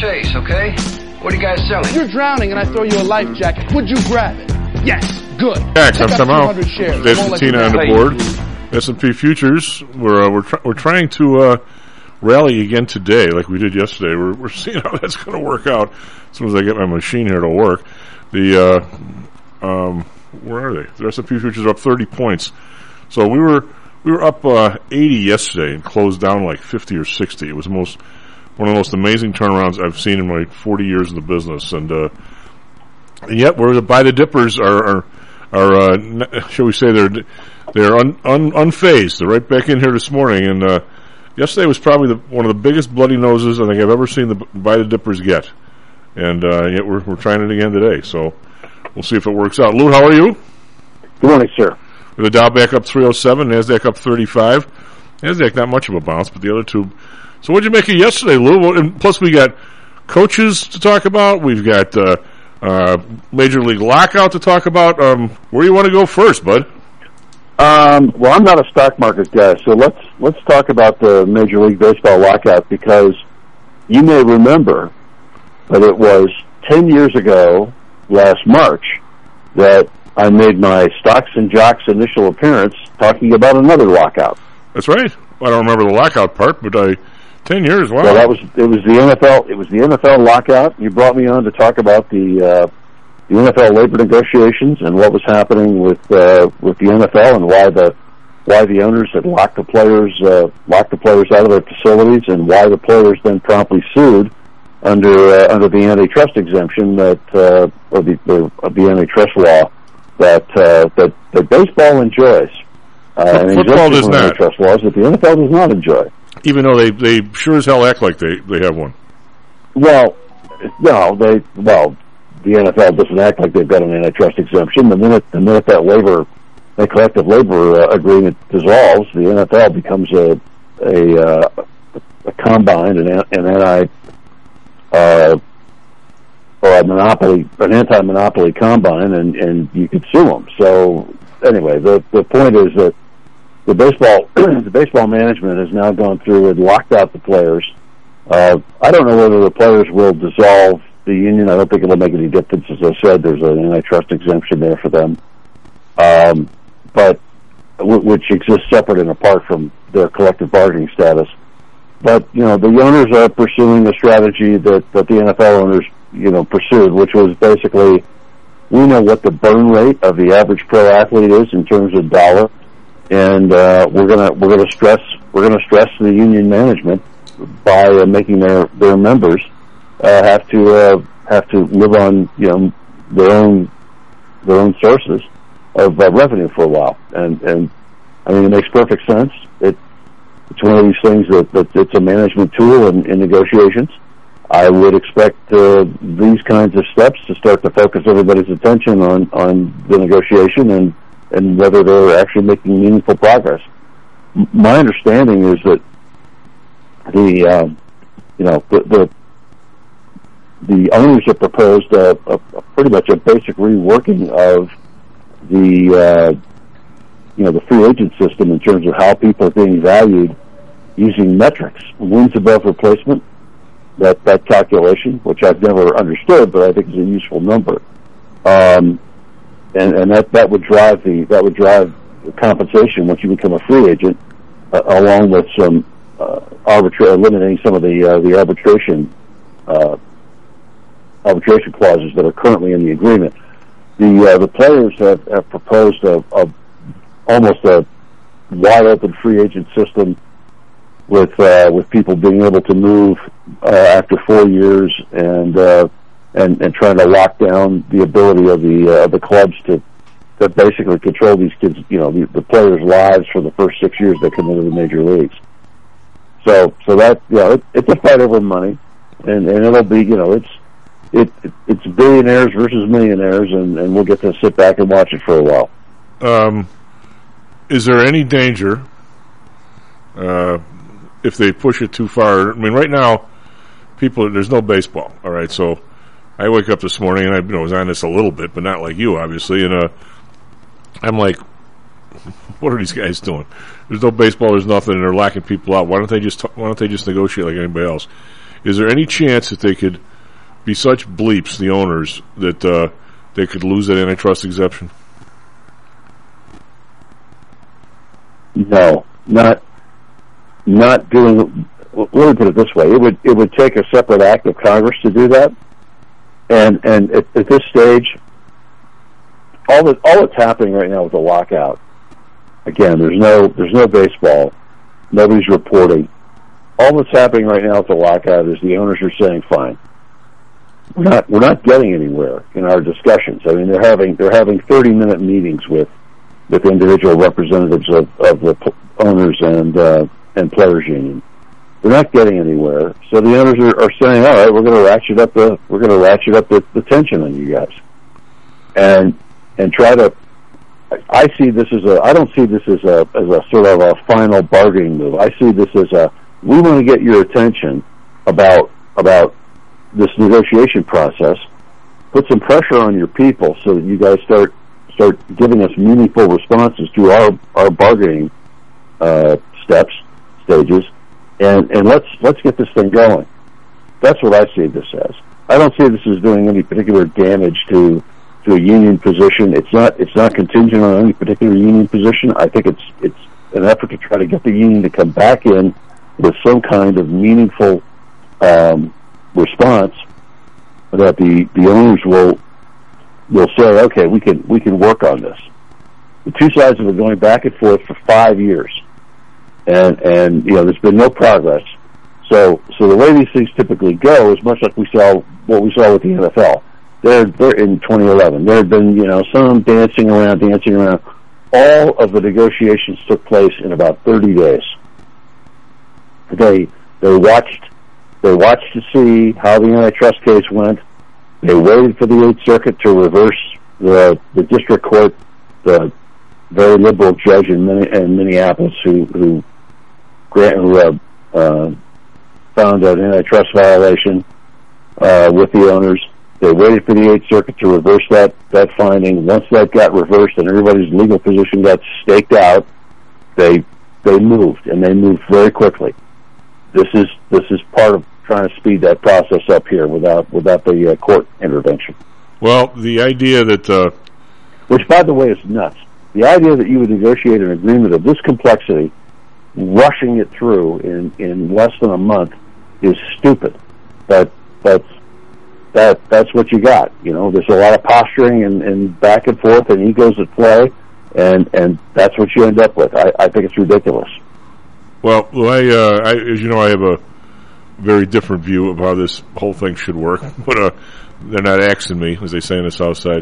face, okay? What are you guys selling? You're drowning and I throw you a life jacket. Would you grab it? Yes. Good. Back on time out. Dave Santina on the board. S&P futures. We're trying to rally again today, like we did yesterday. We're seeing how that's going to work out as soon as I get my machine here to work. The where are they? The S&P futures are up 30 points. So we were up 80 yesterday and closed down like 50 or 60. It was one of the most amazing turnarounds I've seen in my 40 years in the business, and yet we're by the dippers are shall we say they're unfazed. They're right back in here this morning, and yesterday was probably one of the biggest bloody noses I think I've ever seen the by the dippers get, and yet we're trying it again today. So we'll see if it works out. Lou, how are you? Good morning, sir. The Dow back up 307, NASDAQ up 35. NASDAQ not much of a bounce, but the other two. So what did you make of yesterday, Lou? And plus we got coaches to talk about. We've got Major League Lockout to talk about. Where do you want to go first, bud? Well, I'm not a stock market guy, so let's talk about the Major League Baseball lockout, because you may remember that it was 10 years ago, last March, that I made my Stocks and Jocks initial appearance talking about another lockout. That's right. I don't remember the lockout part, but 10 years. Wow. Well, it was the NFL. It was the NFL lockout. You brought me on to talk about the NFL labor negotiations and what was happening with the NFL, and why the owners had locked the players out of their facilities, and why the players then promptly sued under the antitrust exemption or the antitrust law that baseball enjoys. And football does not. Antitrust laws that the NFL does not enjoy. Even though they sure as hell act like they have one. Well, no, the NFL doesn't act like they've got an antitrust exemption. The minute that collective labor agreement dissolves, the NFL becomes a combine, an anti-monopoly combine, and you could sue them. So anyway, the point is that the baseball management has now gone through and locked out the players. I don't know whether the players will dissolve the union. I don't think it'll make any difference. As I said, there's an antitrust exemption there for them, but which exists separate and apart from their collective bargaining status. But the owners are pursuing a strategy that the NFL owners pursued, which was basically, we know what the burn rate of the average pro athlete is in terms of dollar, and we're gonna stress the union management by making their members have to live on their own sources of revenue for a while, and I mean, it makes perfect sense. It's one of these things that it's a management tool in negotiations. I would expect these kinds of steps to start to focus everybody's attention on the negotiation and whether they're actually making meaningful progress. My understanding is that the owners have proposed a pretty much a basic reworking of the free agent system in terms of how people are being valued using metrics, wins above replacement. That calculation, which I've never understood, but I think is a useful number, and that would drive the compensation once you become a free agent, along with some eliminating some of the arbitration clauses that are currently in the agreement. The players have proposed almost a wide open free agent system with people being able to move after 4 years, and trying to lock down the ability of the clubs to basically control these kids, the players' lives for the first 6 years they come into the major leagues. So that it's a fight over money, and it'll be it's billionaires versus millionaires, and we'll get to sit back and watch it for a while. Is there any danger if they push it too far? I mean, right now, there's no baseball. All right, so I wake up this morning and I was on this a little bit, but not like you, obviously. And I'm like, what are these guys doing? There's no baseball. There's nothing. And they're locking people out. Why don't they just negotiate like anybody else? Is there any chance that they could be such bleeps, the owners, that they could lose that antitrust exemption? No, not doing. Let me put it this way: it would take a separate act of Congress to do that, and at this stage, all that's happening right now with the lockout. Again, there's no baseball, nobody's reporting. All that's happening right now with the lockout is the owners are saying, "Fine, we're not getting anywhere in our discussions." I mean, they're having 30-minute meetings with individual representatives of the owners and players union. They're not getting anywhere, so the owners are saying, "All right, we're going to ratchet up the tension on you guys," and try to. I see this I don't see this as a sort of a final bargaining move. I see this as we want to get your attention about this negotiation process, put some pressure on your people so that you guys start giving us meaningful responses to our bargaining stages, and let's get this thing going. That's what I see this as. I don't see this as doing any particular damage to a union position. It's not contingent on any particular union position. I think it's an effort to try to get the union to come back in with some kind of meaningful response that the owners will say, okay, we can work on this. The two sides have been going back and forth for 5 years, and there's been no progress. So the way these things typically go is much like what we saw with the NFL. They're in 2011. There had been some dancing around. All of the negotiations took place in about 30 days. They watched to see how the antitrust case went. They waited for the 8th Circuit to reverse the district court, the very liberal judge in Minneapolis who found an antitrust violation with the owners. They waited for the 8th Circuit to reverse that finding. Once that got reversed and everybody's legal position got staked out, they moved, and they moved very quickly. This is part of trying to speed that process up here without the court intervention. Well, the idea that which, by the way, is nuts. The idea that you would negotiate an agreement of this complexity, rushing it through in less than a month, is stupid. But that's what you got. There's a lot of posturing and back and forth and egos at play, and that's what you end up with. I think it's ridiculous. Well, I as you know, I have a very different view of how this whole thing should work. But they're not axing me, as they say on the South Side.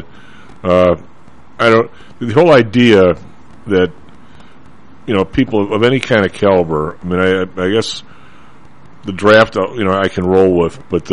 The whole idea that people of any kind of caliber. I mean, I guess the draft, I can roll with, but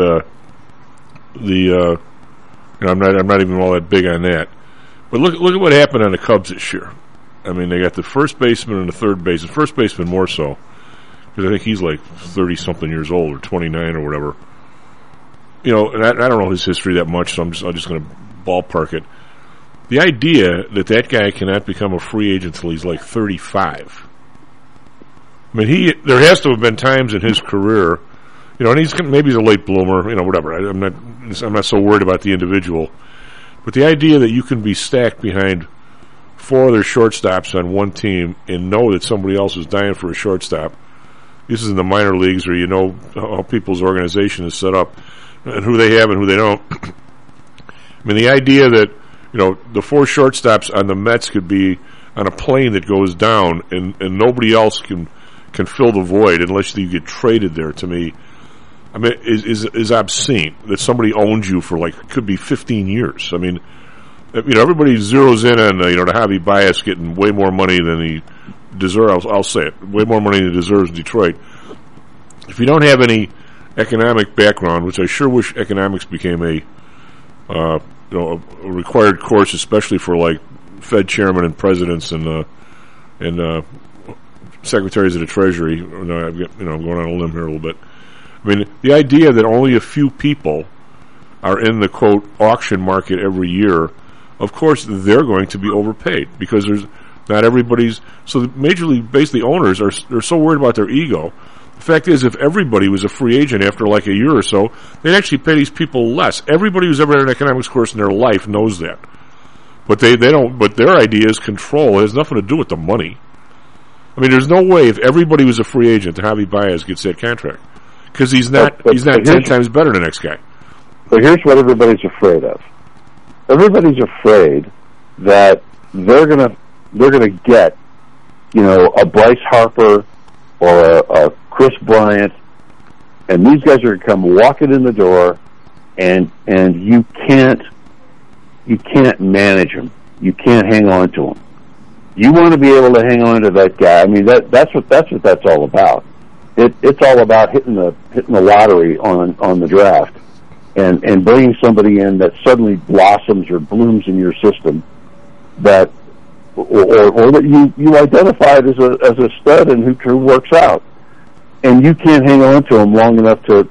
I'm not even all that big on that. But look at what happened on the Cubs this year. I mean, they got the first baseman and the third baseman. First baseman more so, because I think he's like 30-something years old or 29 or whatever. And I don't know his history that much, so I'm just going to ballpark it. The idea that guy cannot become a free agent until he's like 35. I mean, there has to have been times in his career, and maybe he's a late bloomer, whatever. I'm not so worried about the individual, but the idea that you can be stacked behind 4 other shortstops on one team and know that somebody else is dying for a shortstop. This is in the minor leagues, where how people's organization is set up and who they have and who they don't. I mean, the idea that the 4 shortstops on the Mets could be on a plane that goes down and nobody else can fill the void unless you get traded there, to me, I mean, is obscene. That somebody owns you for could be 15 years. I mean, everybody zeroes in on the Javi Baez getting way more money than he deserves. I'll say it, way more money than he deserves in Detroit. If you don't have any economic background, which I sure wish economics became a required course, especially for Fed chairmen and presidents and secretaries of the Treasury. I'm going on a limb here a little bit. I mean, the idea that only a few people are in the quote auction market every year, of course they're going to be overpaid because there's not everybody's. So the Major League basically owners are so worried about their ego. The fact is, if everybody was a free agent after like a year or so, they'd actually pay these people less. Everybody who's ever had an economics course in their life knows that. But they don't. But their idea is control. It has nothing to do with the money. I mean, there's no way if everybody was a free agent that Javi Baez gets that contract, because he's not 10 times better than the next guy. But here's what everybody's afraid of. Everybody's afraid that they're gonna get, a Bryce Harper or a Chris Bryant, and these guys are gonna come walking in the door, and you can't manage them. You can't hang on to them. You want to be able to hang on to that guy. I mean, that's what that's all about. It's all about hitting the lottery on the draft, and bringing somebody in that suddenly blossoms or blooms in your system, that or that you identified as a stud and who works out, and you can't hang on to them long enough to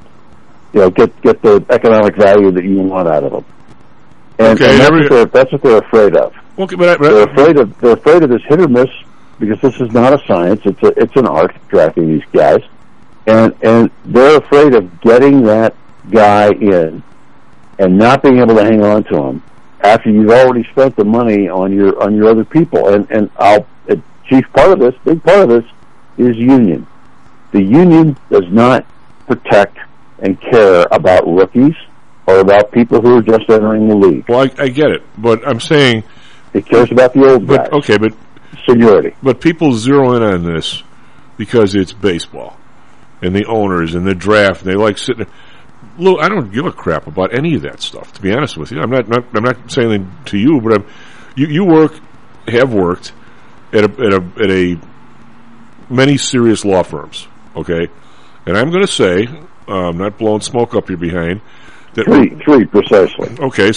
get the economic value that you want out of them. And that's what they're afraid of. Okay, they're afraid of this hit or miss, because this is not a science; it's an art, drafting these guys, and they're afraid of getting that guy in and not being able to hang on to him after you've already spent the money on your other people. And big part of this is union. The union does not protect and care about rookies or about people who are just entering the league. Well, I get it, but I'm saying it cares about the old guys. Okay, but seniority. But people zero in on this because it's baseball, and the owners and the draft. And they like sitting there. Lou, I don't give a crap about any of that stuff. To be honest with you, I'm not saying anything to you, but you have worked at a many serious law firms. Okay, and I'm going to say, I'm not blowing smoke up your behind. That three precisely. Okay,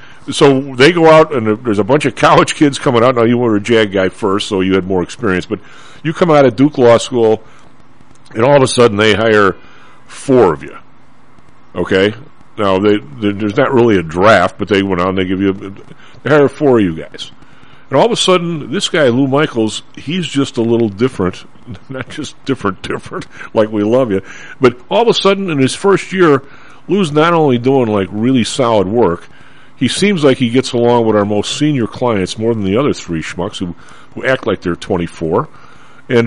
so they go out and there's a bunch of college kids coming out. Now you were a JAG guy first, so you had more experience. But you come out of Duke Law School, and all of a sudden they hire 4 of you. Okay, now there's not really a draft, but they went out and they hire 4 of you guys. And all of a sudden, this guy, Lou Michaels, he's just a little different. Not just different, like we love you. But all of a sudden, in his first year, Lou's not only doing like really solid work, he seems like he gets along with our most senior clients more than the other 3 schmucks who act like they're 24. And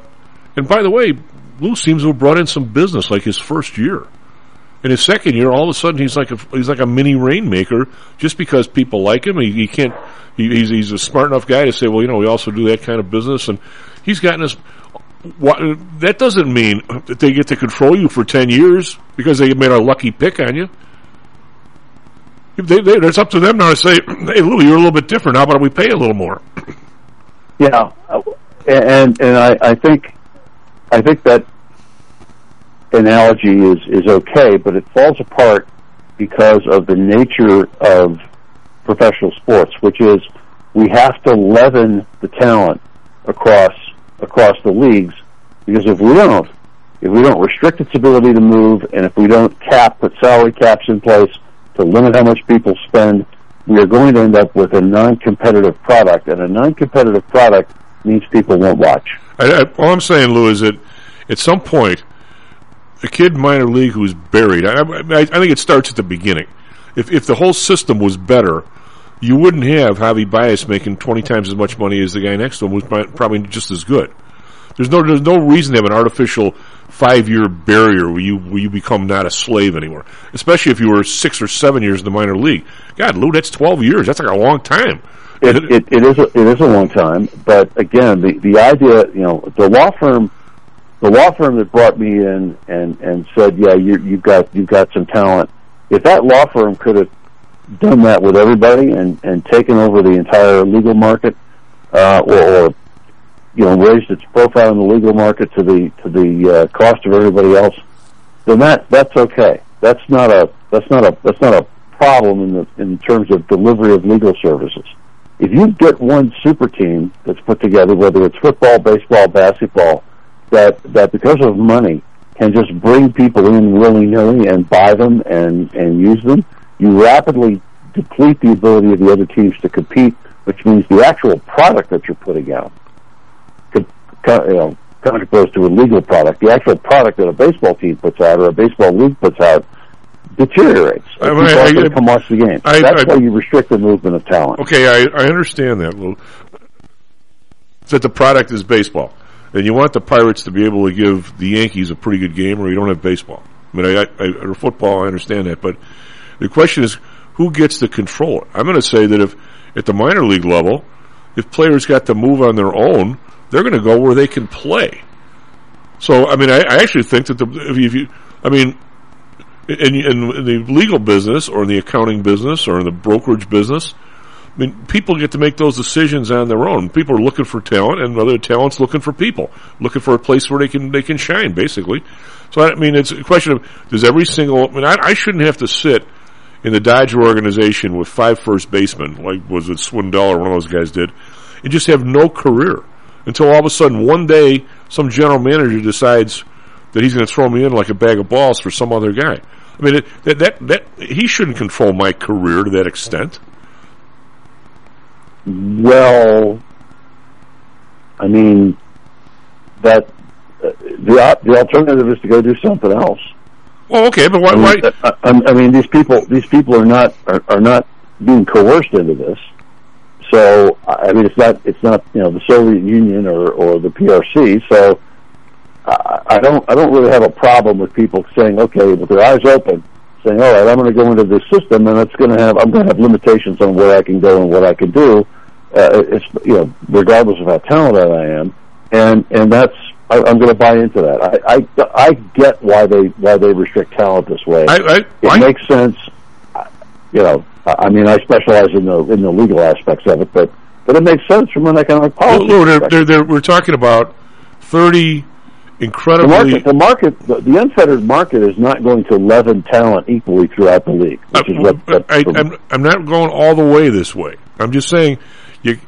by the way, Lou seems to have brought in some business like his first year. In his second year, all of a sudden he's like a mini rainmaker just because people like him. He can't. He's a smart enough guy to say, well, we also do that kind of business, and he's gotten us. That doesn't mean that they get to control you for 10 years because they made a lucky pick on you. It's up to them now to say, hey, Lou, you're a little bit different. How about we pay a little more? Yeah, and I think that analogy is okay, but it falls apart because of the nature of professional sports, which is we have to leaven the talent across the leagues, because if we don't restrict its ability to move, and if we don't put salary caps in place to limit how much people spend, we are going to end up with a non-competitive product, and a non-competitive product means people won't watch. All I'm saying, Lou, is that at some point, a kid in minor league who's buried, I think it starts at the beginning. If the whole system was better, you wouldn't have Javi Baez making 20 times as much money as the guy next to him, who's probably just as good. There's no reason to have an artificial 5-year barrier where you become not a slave anymore. Especially if you were 6 or 7 years in the minor league. God, Lou, that's 12 years. That's like a long time. It is a long time. But again, the idea, the law firm that brought me in and said, yeah, you've got some talent. If that law firm could have done that with everybody and taken over the entire legal market, or raised its profile in the legal market to the cost of everybody else, then that's okay. That's not a problem in terms of delivery of legal services. If you get one super team that's put together, whether it's football, baseball, basketball, that because of money can just bring people in willy-nilly and buy them and use them, you rapidly deplete the ability of the other teams to compete, which means the actual product that you're putting out contraposed to a legal product. The actual product that a baseball team puts out or a baseball league puts out deteriorates. People aren't going to come watch the game. That's why you restrict the movement of talent. Okay, I understand that, Lou. That the product is baseball. And you want the Pirates to be able to give the Yankees a pretty good game, or you don't have baseball. I mean, or football, I understand that. But the question is, who gets to control it? I'm going to say that if, at the minor league level, if players got to move on their own, they're going to go where they can play. So, I mean, I actually think that in the legal business or in the accounting business or in the brokerage business, I mean, people get to make those decisions on their own. People are looking for talent, and other talent's looking for people, looking for a place where they can shine, basically. So, I mean, it's a question of, does every single, I mean, I shouldn't have to sit in the Dodger organization with 5 first basemen, like was it Swindell or one of those guys did, and just have no career until all of a sudden one day some general manager decides that he's going to throw me in like a bag of balls for some other guy. I mean, that he shouldn't control my career to that extent. Well, I mean, that the alternative is to go do something else. Well, okay, but why? I mean, these people are not being coerced into this. So, I mean, it's not the Soviet Union or the PRC. So, I don't really have a problem with people saying, okay, with their eyes open, saying, all right, I'm going to go into this system, and I'm going to have limitations on where I can go and what I can do. It's regardless of how talented I am, and that's I'm going to buy into that. I get why they restrict talent this way. It makes sense. I mean, I specialize in the legal aspects of it, but it makes sense from an economic policy perspective. We're talking about 30 incredibly... The unfettered market is not going to leaven talent equally throughout the league. Which is I'm not going all the way this way. I'm just saying, it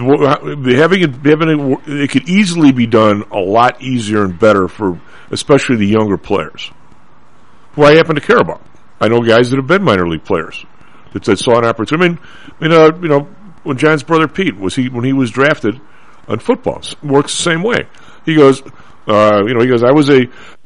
could easily be done a lot easier and better for especially the younger players, who I happen to care about. I know guys that have been minor league players that saw an opportunity. I mean, when John's brother Pete when he was drafted on football, works the same way. He goes, obviously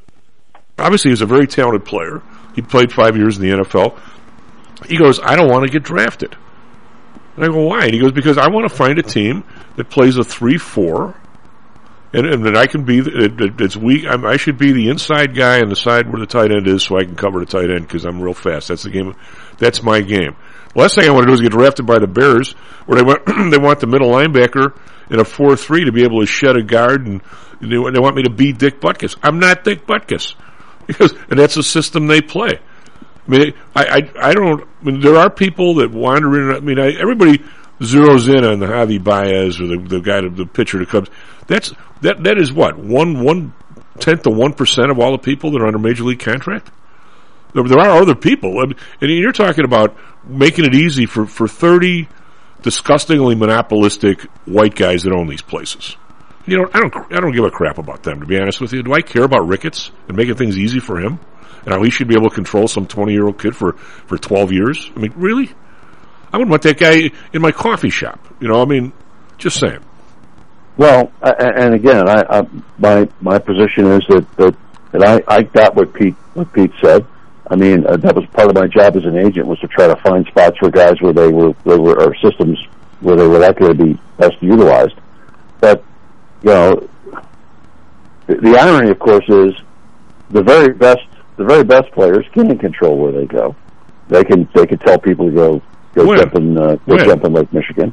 he was a very talented player. He played 5 years in the NFL. He goes, I don't want to get drafted. And I go, why? And he goes, because I want to find a team that plays a 3-4, and that I can be, it's weak. I should be the inside guy on the side where the tight end is, so I can cover the tight end because I'm real fast. That's the game. That's my game. The last thing I want to do is get drafted by the Bears, where they want the middle linebacker in a 4-3 to be able to shed a guard, and they want me to be Dick Butkus. I'm not Dick Butkus, and that's the system they play. I mean, I don't. I mean, there are people that wander in. I mean, everybody zeroes in on the Javi Baez or the guy, the pitcher that comes. That is what 1/10 to 1% of all the people that are under major league contract. There are other people, and you're talking about making it easy for 30 disgustingly monopolistic white guys that own these places. I don't give a crap about them, to be honest with you. Do I care about Ricketts and making things easy for him? And how he should be able to control some 20-year-old kid for 12 years? I mean, really? I wouldn't want that guy in my coffee shop. Just saying. Well, and again, my position is that I got what Pete said. I mean, that was part of my job as an agent, was to try to find spots for guys where they were or systems where they were likely to be best utilized. But the irony, of course, is the very best players can control where they go. They can tell people to go jump in Lake Michigan.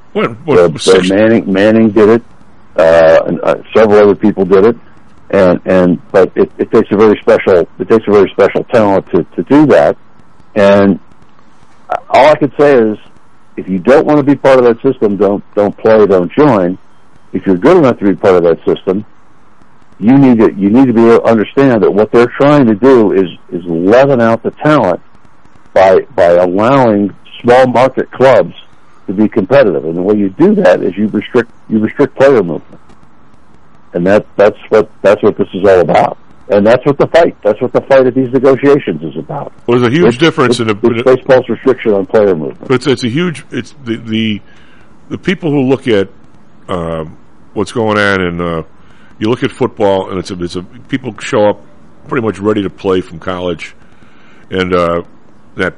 Manning did it. And several other people did it. But it takes a very special talent to do that. And all I could say is, if you don't want to be part of that system, don't play, don't join. If you're good enough to be part of that system, you need to be able to understand that what they're trying to do is leaven out the talent by allowing small market clubs to be competitive. And the way you do that is you restrict player movement. And that's what this is all about. And that's what the fight at these negotiations is about. Well, there's a huge difference in baseball's restriction on player movement. But it's the people who look at what's going on in you look at football, and it's a people show up pretty much ready to play from college, and that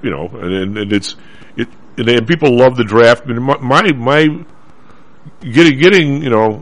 and people love the draft. I mean, my getting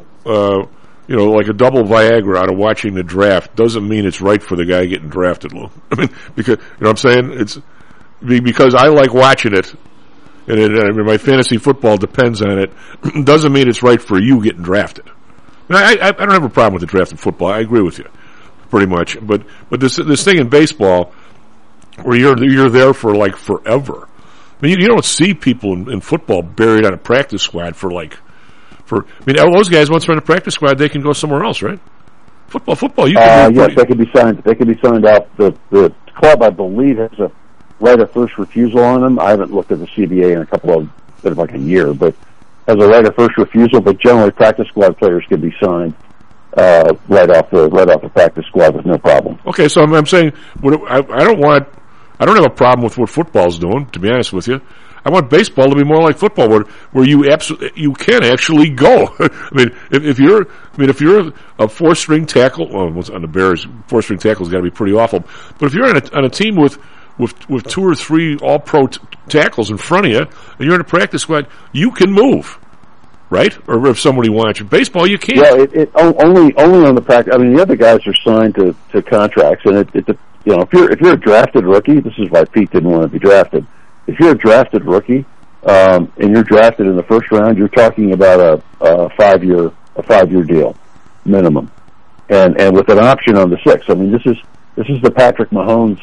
like a double Viagra out of watching the draft doesn't mean it's right for the guy getting drafted, Lou. I mean, because what I'm saying, it's because I like watching it, and my fantasy football depends on it. Doesn't mean it's right for you getting drafted. I don't have a problem with the draft in football. I agree with you, pretty much. But this thing in baseball, where you're there for like forever. I mean, you don't see people in football buried on a practice squad for. I mean, those guys once they're on a practice squad, they can go somewhere else, right? Football. You can yes, they can be signed. They can be signed off. The club, I believe, has a right of first refusal on them. I haven't looked at the CBA in been like a year, but has a right of first refusal. But generally, practice squad players can be signed right off the practice squad with no problem. Okay, so I'm saying I don't have a problem with what football's doing. To be honest with you. I want baseball to be more like football, where you can actually go. I mean, if you're a 4-string tackle, well, on the Bears, 4-string tackle's got to be pretty awful. But if you're on a team with 2 or 3 all-pro tackles in front of you, and you're in a practice squad, you can move, right? Or if somebody wants you. Baseball, you can't. Yeah, only on the practice. I mean, the other guys are signed to contracts, and if you're a drafted rookie, this is why Pete didn't want to be drafted. If you're a drafted rookie, and you're drafted in the first round, you're talking about a 5-year deal minimum, and with an option on the 6th. I mean, this is the Patrick Mahomes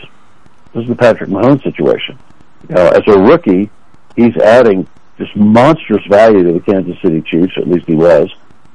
situation. As a rookie, he's adding just monstrous value to the Kansas City Chiefs. At least he was,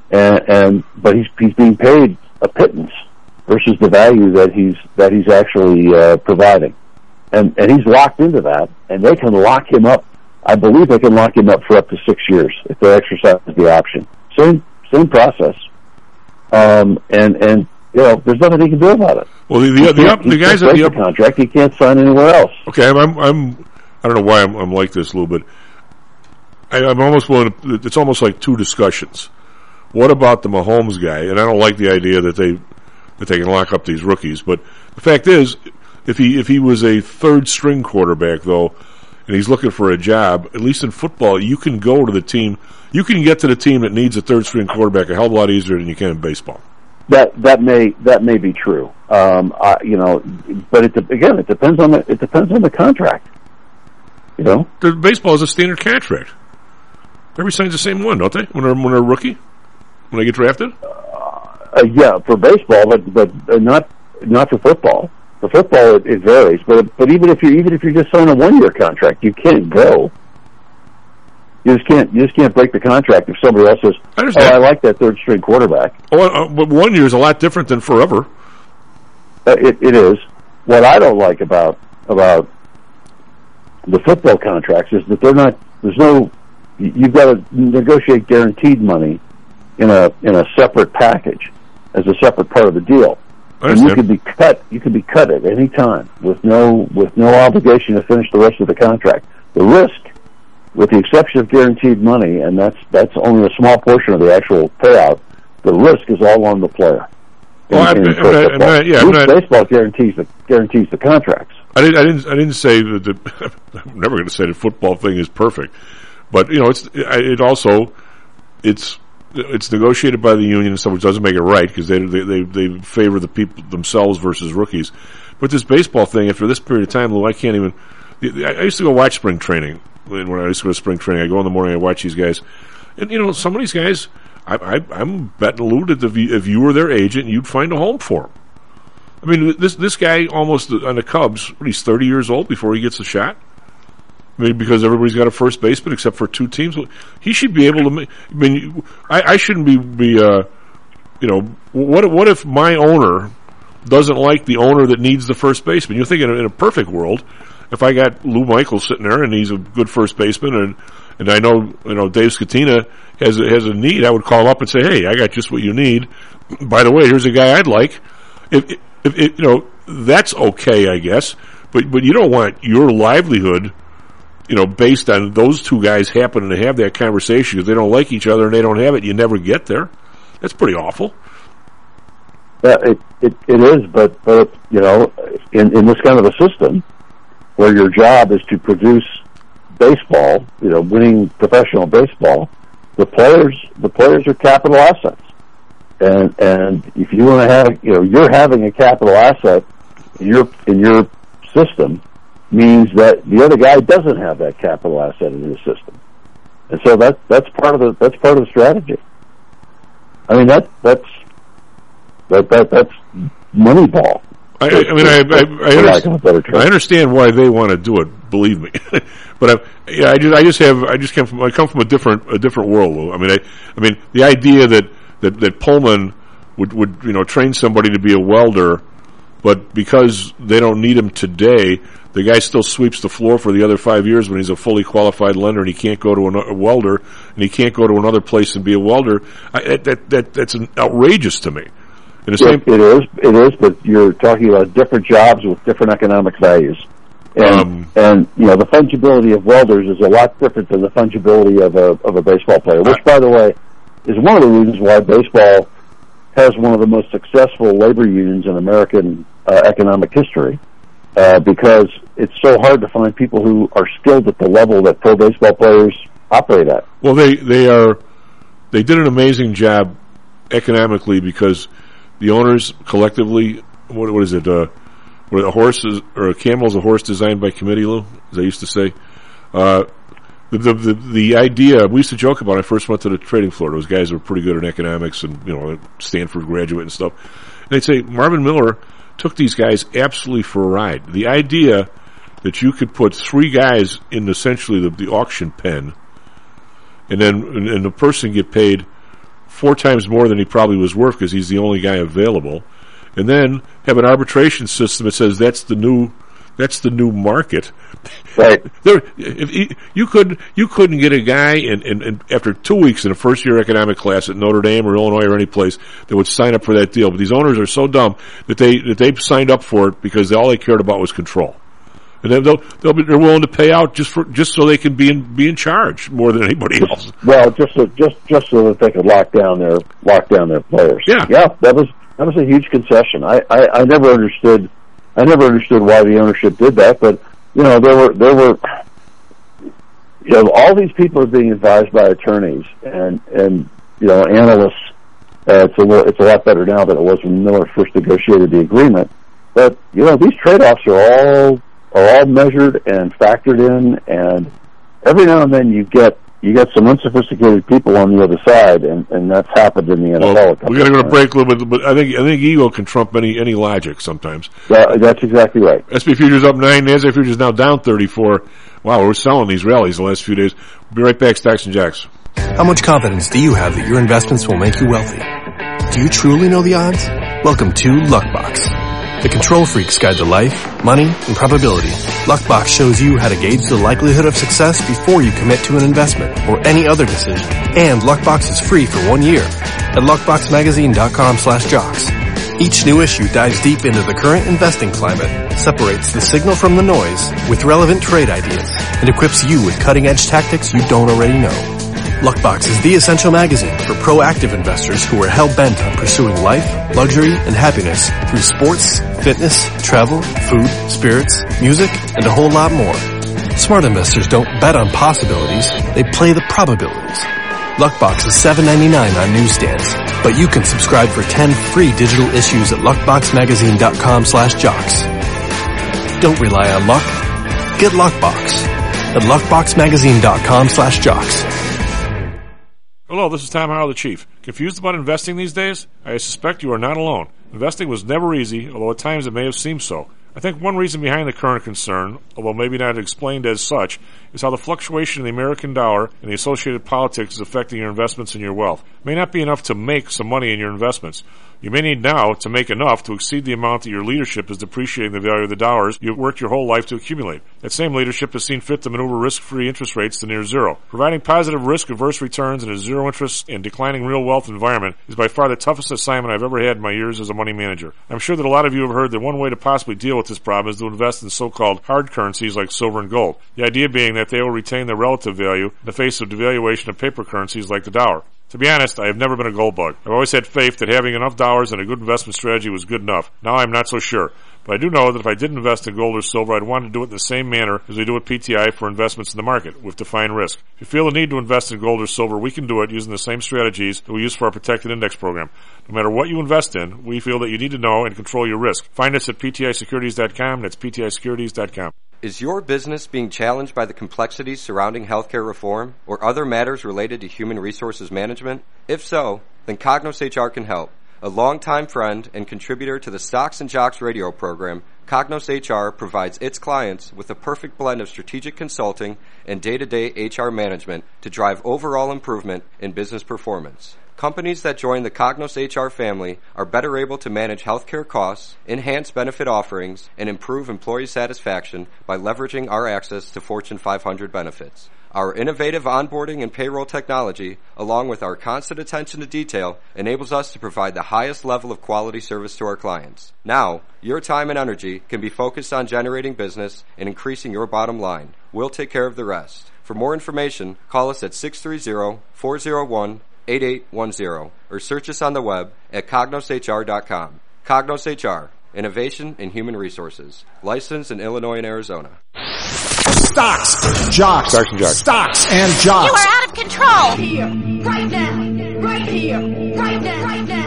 but he's being paid a pittance versus the value that he's actually providing. And he's locked into that, and they can lock him up. I believe they can lock him up for up to 6 years if they exercise the option. Same process. And there's nothing he can do about it. Well, the guys at the contract, he can't sign anywhere else. Okay, I don't know why I'm like this a little bit. I'm almost willing to. It's almost like two discussions. What about the Mahomes guy? And I don't like the idea that they can lock up these rookies. But the fact is, if he was a 3rd-string quarterback, though, and he's looking for a job, at least in football, you can go to the team. You can get to the team that needs a 3rd-string quarterback a hell of a lot easier than you can in baseball. That may be true. But it depends on the contract. The baseball is a standard contract. Everybody signs the same one, don't they? When they're a rookie, when they get drafted. Yeah, for baseball, but not for football. For football, it varies. But even if you just sign a 1-year contract, you can't go. You just can't break the contract if somebody else says, I like that 3rd-string quarterback. But 1 year is a lot different than forever. It is. What I don't like about the football contracts is that you've got to negotiate guaranteed money in a separate package as a separate part of the deal. And you could be cut at any time with no obligation to finish the rest of the contract. The risk, with the exception of guaranteed money, and that's only a small portion of the actual payout, the risk is all on the player. Baseball guarantees the contracts. I didn't say that. I'm never going to say the football thing is perfect, but it's negotiated by the union, so it doesn't make it right because they favor the people themselves versus rookies. But this baseball thing, after this period of time, Lou, I can't even. I used to go watch spring training. When I used to go to spring training, I go in the morning, I watch these guys, and some of these guys, I'm betting, Lou, that if you were their agent, you'd find a home for them. I mean, this guy almost on the Cubs, he's 30 years old before he gets a shot. I mean, because everybody's got a first baseman except for 2 teams. He should be able to make. I mean, I shouldn't be what if my owner doesn't like the owner that needs the first baseman? You're thinking in a perfect world, if I got Lou Michaels sitting there and he's a good first baseman and I know Dave Scatina has a need, I would call him up and say, hey, I got just what you need. By the way, here's a guy I'd like. If that's okay, I guess. But you don't want your livelihood, based on those 2 guys happening to have that conversation. If they don't like each other and they don't have it, you never get there. That's pretty awful. It is, but you know, in this kind of a system where your job is to produce baseball, you know, winning professional baseball, the players are capital assets, and if you want to have, you know, you're having a capital asset in your system means that the other guy doesn't have that capital asset in his system, and so that's part of the strategy. I mean that's Moneyball. I understand why they want to do it. Believe me, but I come from a different world. I mean, the idea that Pullman would you know train somebody to be a welder, but because they don't need him today, the guy still sweeps the floor for the other 5 years when he's a fully qualified lender, and he can't go to a welder, and he can't go to another place and be a welder. That's outrageous to me. It is, but you're talking about different jobs with different economic values. And you know, the fungibility of welders is a lot different than the fungibility of a baseball player, which, by the way, is one of the reasons why baseball has one of the most successful labor unions in American economic history, because it's so hard to find people who are skilled at the level that pro baseball players operate at. Well, they did an amazing job economically because the owners collectively, what is it? A horse or a camel is a horse designed by committee, Lou, as I used to say. The idea, we used to joke about when I first went to the trading floor. Those guys were pretty good at economics and, you know, Stanford graduate and stuff. And they'd say Marvin Miller took these guys absolutely for a ride. The idea that you could put three guys in essentially the auction pen, and then the person get paid 4 times more than he probably was worth because he's the only guy available, and then have an arbitration system that says that's the new market. Right. You couldn't get a guy and after 2 weeks in a first year economic class at Notre Dame or Illinois or any place that would sign up for that deal. But these owners are so dumb that they signed up for it because all they cared about was control. And then they're willing to pay out just so they can be in charge more than anybody else. Well, just so that they could lock down their players. Yeah. That was a huge concession. I never understood why the ownership did that, but you know there were you know, all these people are being advised by attorneys and you know, analysts. It's a lot better now than it was when Miller first negotiated the agreement. But you know, these trade-offs are all measured and factored in, and every now and then you get some unsophisticated people on the other side, and that's happened in the NFL. Well, we got to go to break a little bit, but I think ego can trump any logic sometimes. That's exactly right. SP futures up 9, NASDAQ futures now down 34. Wow, we're selling these rallies the last few days. We'll be right back, Stocks and Jacks. How much confidence do you have that your investments will make you wealthy? Do you truly know the odds? Welcome to Luckbox, the control freak's guide to life, money, and probability. Luckbox shows you how to gauge the likelihood of success before you commit to an investment or any other decision. And Luckbox is free for 1 year at luckboxmagazine.com/jocks. Each new issue dives deep into the current investing climate, separates the signal from the noise with relevant trade ideas, and equips you with cutting-edge tactics you don't already know. Luckbox is the essential magazine for proactive investors who are hell-bent on pursuing life, luxury, and happiness through sports, fitness, travel, food, spirits, music, and a whole lot more. Smart investors don't bet on possibilities, they play the probabilities. Luckbox is $7.99 on newsstands, but you can subscribe for 10 free digital issues at luckboxmagazine.com/jocks. Don't rely on luck. Get Luckbox at luckboxmagazine.com/jocks. Hello, this is Tom Howell, the Chief. Confused about investing these days? I suspect you are not alone. Investing was never easy, although at times it may have seemed so. I think one reason behind the current concern, although maybe not explained as such, is how the fluctuation in the American dollar and the associated politics is affecting your investments and your wealth. It may not be enough to make some money in your investments. You may need now to make enough to exceed the amount that your leadership is depreciating the value of the dollars you've worked your whole life to accumulate. That same leadership has seen fit to maneuver risk-free interest rates to near zero. Providing positive risk-averse returns in a zero-interest and declining real wealth environment is by far the toughest assignment I've ever had in my years as a money manager. I'm sure that a lot of you have heard that one way to possibly deal with this problem is to invest in so-called hard currencies like silver and gold. The idea being that they will retain their relative value in the face of devaluation of paper currencies like the dollar. To be honest, I have never been a gold bug. I've always had faith that having enough dollars and a good investment strategy was good enough. Now I'm not so sure. But I do know that if I did invest in gold or silver, I'd want to do it in the same manner as we do at PTI for investments in the market, with defined risk. If you feel the need to invest in gold or silver, we can do it using the same strategies that we use for our protected index program. No matter what you invest in, we feel that you need to know and control your risk. Find us at PTIsecurities.com. That's PTIsecurities.com. Is your business being challenged by the complexities surrounding healthcare reform or other matters related to human resources management? If so, then Cognos HR can help. A longtime friend and contributor to the Stocks and Jocks radio program, Cognos HR provides its clients with a perfect blend of strategic consulting and day-to-day HR management to drive overall improvement in business performance. Companies that join the Cognos HR family are better able to manage healthcare costs, enhance benefit offerings, and improve employee satisfaction by leveraging our access to Fortune 500 benefits. Our innovative onboarding and payroll technology, along with our constant attention to detail, enables us to provide the highest level of quality service to our clients. Now, your time and energy can be focused on generating business and increasing your bottom line. We'll take care of the rest. For more information, call us at 630-401-8810 or search us on the web at cognoshr.com. Cognos HR, innovation in human resources. Licensed in Illinois and Arizona. Stocks, jocks, Stocks and jocks. Stocks and jocks. You are out of control. Here, right now, right here, right now, right now.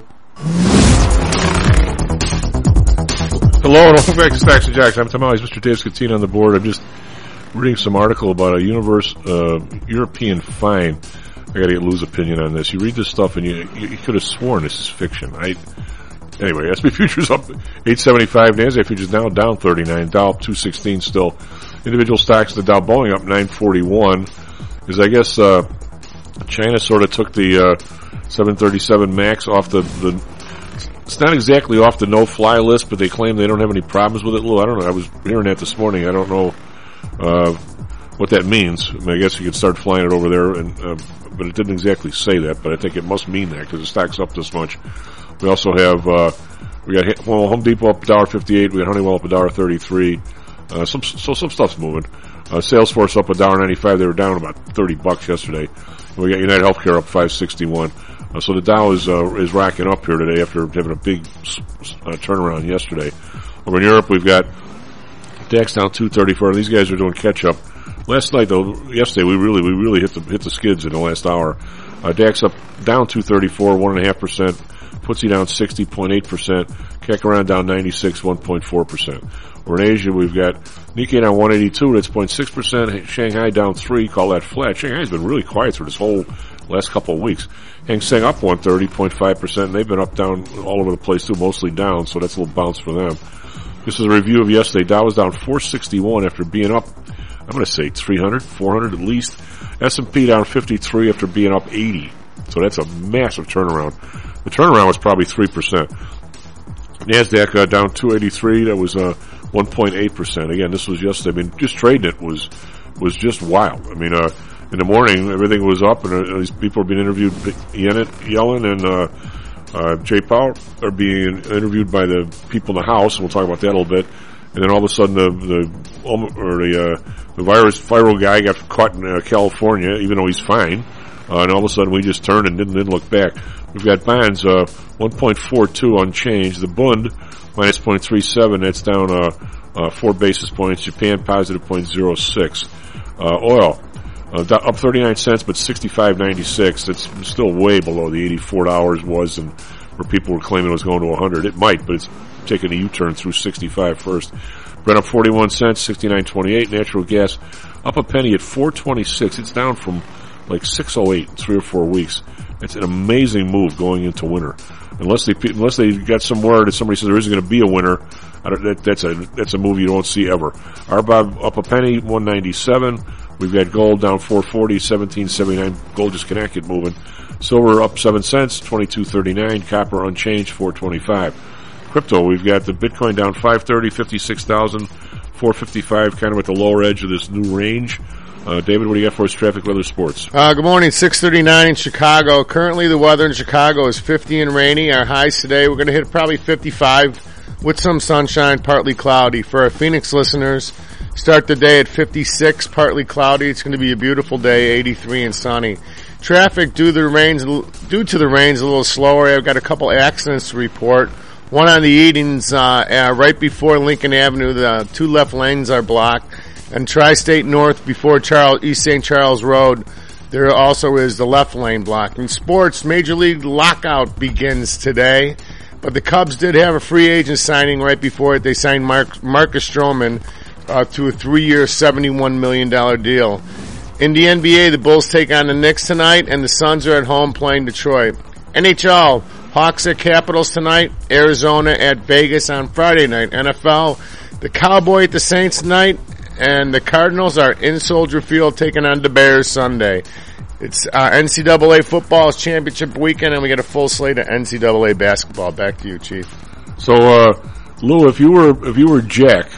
Hello and welcome back to Stocks and Jocks. I'm Tom Ellis, Mr. Dave Scatino on the board. I'm just reading some article about a European fine. I got to get Lou's opinion on this. You read this stuff and you could have sworn this is fiction. Anyway, S&P futures up 875. NASDAQ futures now down 39. Dow up 216 still. Individual stocks, the Dow Boeing up 941. Because I guess China sort of took the 737 MAX off the it's not exactly off the no-fly list, but they claim they don't have any problems with it. Lou, I don't know. I was hearing that this morning. I don't know what that means. I mean, I guess you could start flying it over there, but it didn't exactly say that. But I think it must mean that because the stock's up this much. We also have Home Depot up $1.58. We got Honeywell up $1.33. Some stuff's moving. Salesforce up $1.95. They were down about $30 yesterday. And we got United Healthcare up $5.61. So the Dow is racking up here today after having a big turnaround yesterday. Over in Europe, we've got DAX down 234. These guys are doing catch up. Yesterday we really hit the skids in the last hour. DAX up down 234, 1.5%. FTSE down 60.8%. CAC around down 96, 1.4%. Over in Asia, we've got Nikkei down 182, that's 0.6%. Shanghai down 3, call that flat. Shanghai's been really quiet for this whole last couple of weeks. Hang Seng up 130, 0.5%, and they've been up, down, all over the place too, mostly down, so that's a little bounce for them. This is a review of yesterday. Dow was down 461 after being up, I'm going to say 300, 400 at least. S&P down 53 after being up 80. So that's a massive turnaround. The turnaround was probably 3%. NASDAQ down 283. That was 1.8%. Again, this was yesterday. I mean, just trading it was just wild. I mean, in the morning, everything was up, and these people are being interviewed. Yellen and Jay Powell are being interviewed by the people in the House, and we'll talk about that a little bit. And then all of a sudden, the viral guy got caught in California, even though he's fine. And all of a sudden, we just turned and didn't look back. We've got bonds 1.42 unchanged. The Bund minus 0.37. That's down 4 basis points. Japan positive 0.06. Oil up 39 cents, but 65.96. That's still way below the $84 was, and where people were claiming it was going to 100. It might, but it's taking a U-turn through 65 first. Brent up 41 cents, 69.28. Natural gas up a penny at 4.26. It's down from like 6.08 in 3 or 4 weeks. It's an amazing move going into winter. Unless they got some word that somebody says there isn't going to be a winter, that's a move you don't see ever. RBOB up a penny, 197. We've got gold down 440, 1779. Gold just connected moving. Silver up 7 cents, 22.39. Copper unchanged, 4.25. Crypto, we've got the Bitcoin down 530, 56,455, kind of at the lower edge of this new range. David, what do you got for us? Traffic, weather, sports. Good morning. 6:39 in Chicago. Currently, the weather in Chicago is 50 and rainy. Our highs today, we're going to hit probably 55 with some sunshine, partly cloudy. For our Phoenix listeners, start the day at 56, partly cloudy. It's going to be a beautiful day, 83 and sunny. Traffic due to the rains a little slower. I've got a couple accidents to report. One on the Edens, right before Lincoln Avenue. The 2 left lanes are blocked. And Tri-State North before East St. Charles Road, there also is the left lane blocked. In sports, Major League lockout begins today. But the Cubs did have a free agent signing right before it. They signed Marcus Stroman to a 3-year, $71 million deal. In the NBA, the Bulls take on the Knicks tonight, and the Suns are at home playing Detroit. NHL, Hawks at Capitals tonight, Arizona at Vegas on Friday night. NFL, the Cowboys at the Saints tonight, and the Cardinals are in Soldier Field taking on the Bears Sunday. It's NCAA football championship weekend, and we get a full slate of NCAA basketball. Back to you, Chief. So, Lou, if you were Jack,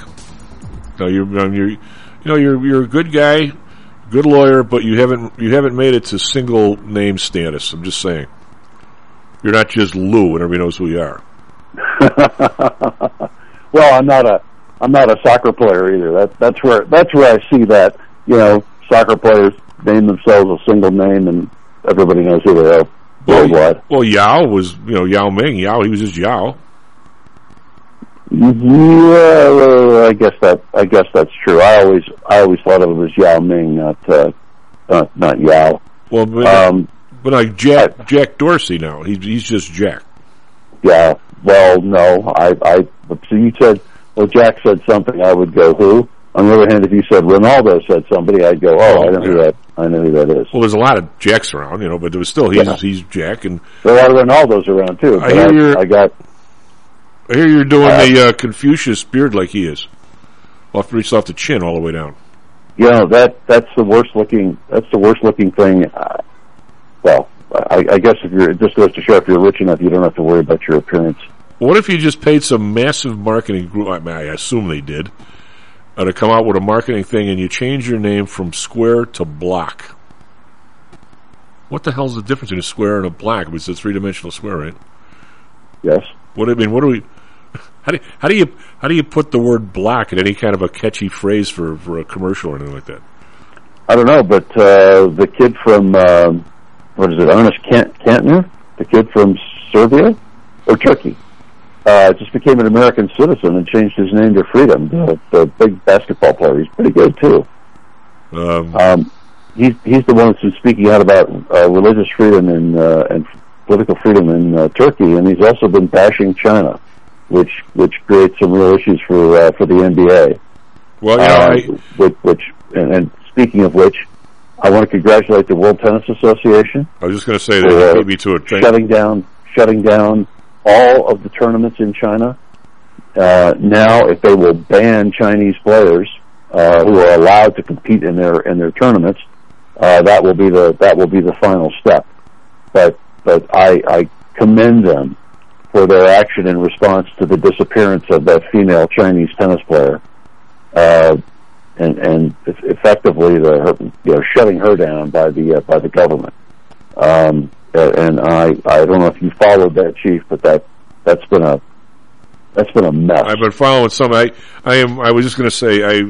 you're a good guy, good lawyer, but you haven't made it to single name status. I'm just saying, you're not just Lou, and everybody knows who you are. Well, I'm not a soccer player either. That's where I see that. Soccer players name themselves a single name, and everybody knows who they are worldwide. Well, Yao was, Yao Ming. Yao, he was just Yao. Yeah, I guess that's true. I always thought of it as Yao Ming, not Yao. Well, but like Jack Dorsey now, he's just Jack. Yeah. Well, no, so you said, well, Jack said something, I would go, who? On the other hand, if you said Ronaldo said somebody, I'd go, I know who that is. Well, there's a lot of Jacks around, but there was still he's Jack, and there are a lot of Ronaldos around too. I hear you're doing the Confucius beard like he is. We'll have to reach off the chin all the way down. That's the worst looking. That's the worst looking thing. Well, I guess it just goes to show if you're rich enough, you don't have to worry about your appearance. What if you just paid some massive marketing group? I assume they did. To come out with a marketing thing, and you change your name from Square to Block. What the hell's the difference between a square and a block? It's a 3-dimensional square, right? Yes. What do we? How do you put the word block in any kind of a catchy phrase for a commercial or anything like that? I don't know, but the kid from Ernest Kantner, the kid from Serbia or Turkey. Just became an American citizen and changed his name to Freedom. The big basketball player. He's pretty good too. He's the one that's been speaking out about religious freedom and political freedom in Turkey, and he's also been bashing China, which creates some real issues for the NBA. Well, and speaking of which, I want to congratulate the World Tennis Association. I was just going to say that beat me to it. Shutting down all of the tournaments in China. Now, if they will ban Chinese players who are allowed to compete in their tournaments, that will be the final step. But I commend them for their action in response to the disappearance of that female Chinese tennis player, and effectively shutting her down by the government. And I don't know if you followed that, Chief, but that's been a mess. I've been following some. I was just going to say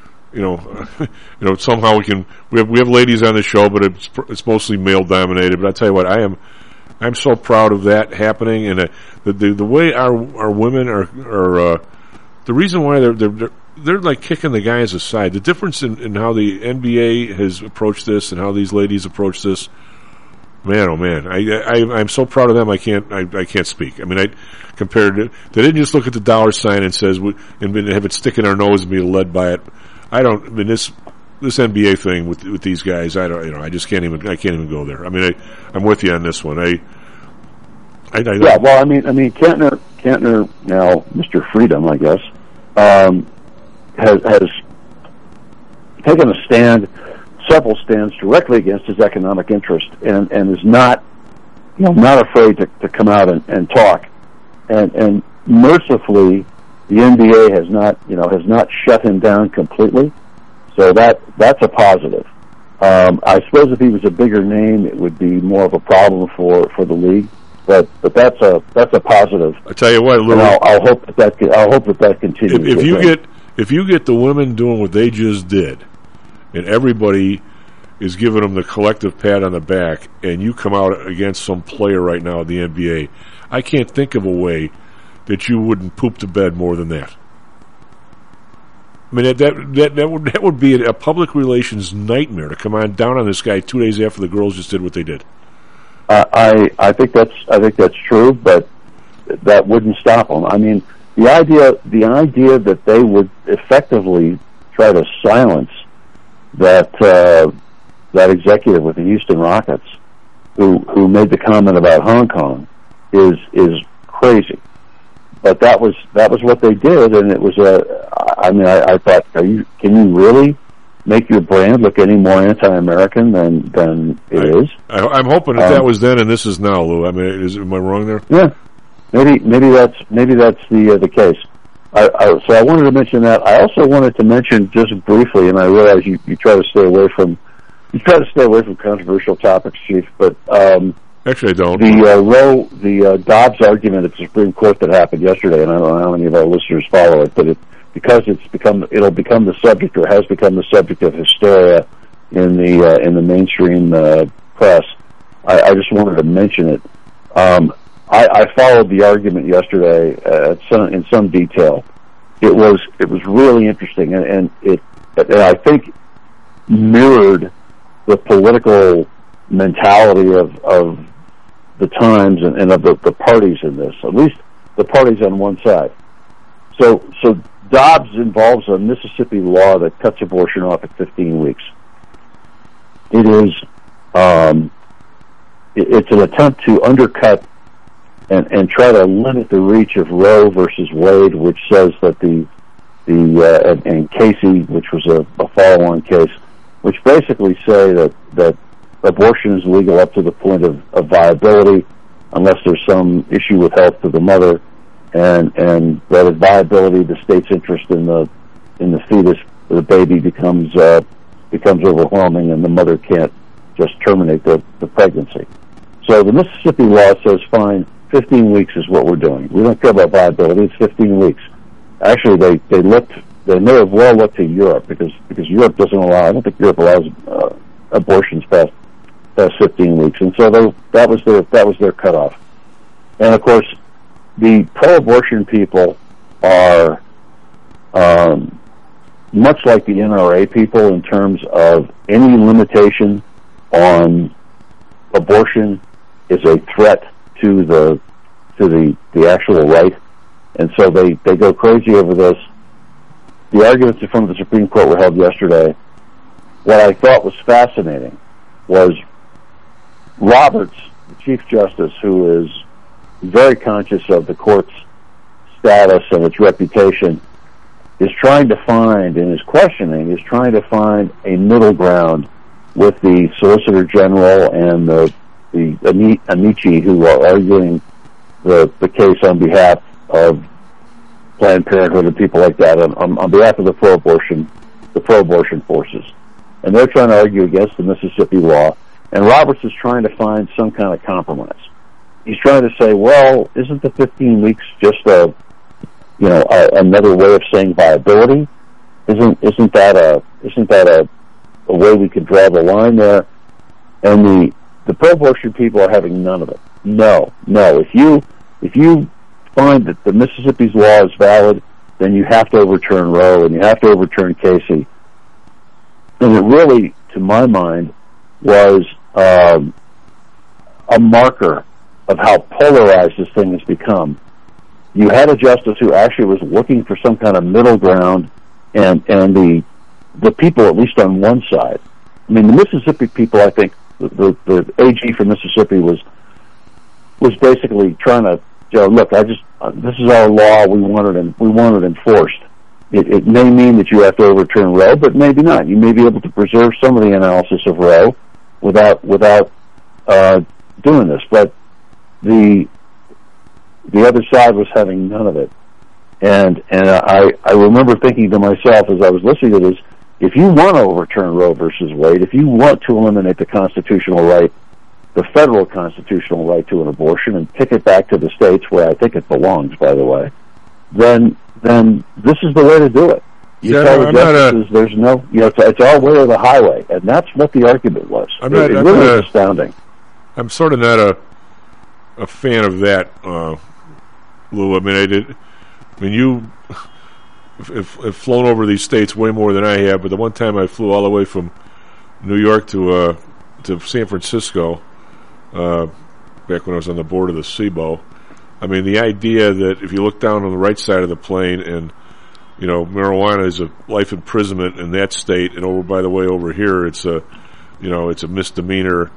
somehow we have ladies on the show, but it's mostly male dominated. But I tell you what, I'm so proud of that happening, and the way our women are the reason why they're like kicking the guys aside. The difference in how the NBA has approached this and how these ladies approach this. Man, oh man! I'm so proud of them. I can't speak. I mean, compared to, they didn't just look at the dollar sign and says and have it stick in our nose and be led by it. This NBA thing with these guys. I just can't even go there. I mean, I'm with you on this one. Yeah. Well, I mean, Kantner now, Mr. Freedom, I guess, has taken a stand. Several stands directly against his economic interest, and is not afraid to come out and talk, and mercifully the NBA has not shut him down completely, so that's a positive. I suppose if he was a bigger name, it would be more of a problem for the league, but that's a positive. I tell you what, Lou, I'll hope that continues. If you get the women doing what they just did, and everybody is giving them the collective pat on the back, and you come out against some player right now in the NBA, I can't think of a way that you wouldn't poop the bed more than that. I mean, that would be a public relations nightmare to come down on this guy 2 days after the girls just did what they did. I think that's true, but that wouldn't stop them. I mean, the idea that they would effectively try to silence that executive with the Houston Rockets who made the comment about Hong Kong is crazy. But that was what they did, and it was I thought, can you really make your brand look any more anti-American than it is? I'm hoping that was then and this is now, Lou. I mean, am I wrong there? Yeah, maybe that's the case. So I wanted to mention that. I also wanted to mention just briefly, and I realize you try to stay away from controversial topics, Chief, but actually I don't. The Dobbs argument at the Supreme Court that happened yesterday, and I don't know how many of our listeners follow it, but it'll become the subject, or has become the subject of hysteria in the mainstream press. I just wanted to mention it. I followed the argument yesterday in some detail. It was really interesting, and I think mirrored the political mentality of the times and of the parties in this, at least the parties on one side. So Dobbs involves a Mississippi law that cuts abortion off at 15 weeks. It is it's an attempt to undercut and try to limit the reach of Roe versus Wade, which says that and Casey, which was a follow-on case, which basically say that abortion is legal up to the point of viability, unless there's some issue with health to the mother, and that at viability, the state's interest in the fetus, the baby becomes overwhelming, and the mother can't just terminate the pregnancy. So the Mississippi law says, fine, 15 weeks is what we're doing. We don't care about viability. It's 15 weeks. Actually, they may have well looked to Europe because Europe doesn't allow. I don't think Europe allows abortions past 15 weeks, and so that was their cutoff. And of course, the pro-abortion people are much like the NRA people in terms of any limitation on abortion is a threat to the actual right, and so they go crazy over this. The arguments in front of the Supreme Court were held yesterday. What I thought was fascinating was Roberts, the Chief Justice, who is very conscious of the court's status and its reputation, is trying to find, in his questioning, a middle ground with the Solicitor General and the amici who are arguing the case on behalf of Planned Parenthood and people like that, on behalf of the pro-abortion forces. And they're trying to argue against the Mississippi law, and Roberts is trying to find some kind of compromise. He's trying to say, well, isn't the 15 weeks just another way of saying viability? Isn't that a way we could draw the line there? And the pro-abortion people are having none of it. No. If you find that the Mississippi's law is valid, then you have to overturn Roe and you have to overturn Casey. And it really, to my mind, was a marker of how polarized this thing has become. You had a justice who actually was looking for some kind of middle ground, and the people, at least on one side. I mean, the Mississippi people, I think, the AG from Mississippi was basically trying to, look, this is our law. We want it enforced. It may mean that you have to overturn Roe, but maybe not. You may be able to preserve some of the analysis of Roe without doing this. But the other side was having none of it. And I remember thinking to myself as I was listening to this, if you want to overturn Roe versus Wade, if you want to eliminate the constitutional right, the federal constitutional right to an abortion, and kick it back to the states where I think it belongs, by the way, then this is the way to do it. You tell the justices there's no, it's our way or the highway, and that's what the argument was. It really was astounding. I'm sort of not a fan of that, Lou. I mean, you have flown over these states way more than I have, but the one time I flew all the way from New York to San Francisco, back when I was on the board of the SIBO, I mean, the idea that if you look down on the right side of the plane and, marijuana is a life imprisonment in that state, and over here, it's a misdemeanor.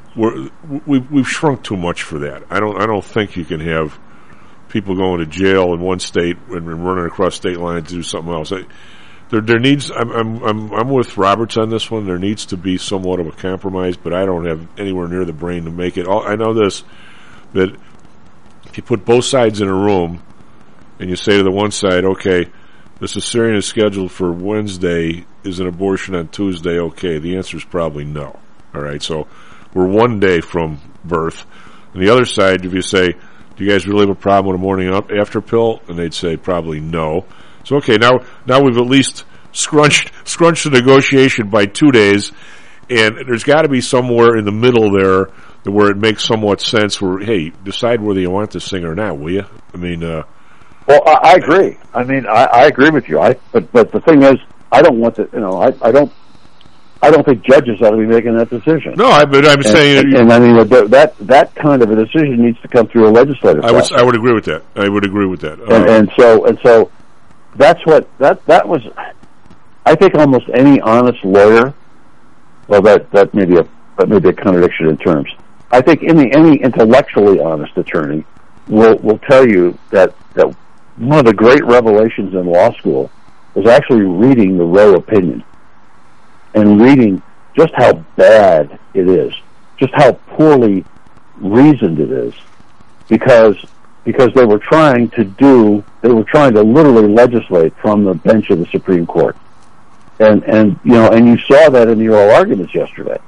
We've shrunk too much for that. I don't think you can have people going to jail in one state and running across state lines to do something else. There needs. I'm with Roberts on this one. There needs to be somewhat of a compromise, but I don't have anywhere near the brain to make it. I know this, that if you put both sides in a room and you say to the one side, okay, the cesarean is scheduled for Wednesday, is an abortion on Tuesday okay? The answer is probably no. All right, so we're 1 day from birth. On the other side, if you say, do you guys really have a problem with a morning after pill? And they'd say probably no. So okay, now we've at least scrunched the negotiation by 2 days, and there's got to be somewhere in the middle there where it makes somewhat sense. Where, hey, decide whether you want this thing or not, will you? I mean, well, I agree. I mean, I agree with you. But the thing is, I don't want to. I don't think judges ought to be making that decision. No, but I'm saying, and I mean that kind of a decision needs to come through a legislative process. I would agree with that. I would agree with that. And so that's what that was. I think almost any honest lawyer. Well, that may be a contradiction in terms. I think any intellectually honest attorney will tell you that one of the great revelations in law school was actually reading the Roe opinion. And reading just how bad it is, just how poorly reasoned it is, because they were trying to literally legislate from the bench of the Supreme Court, and you saw that in the oral arguments yesterday.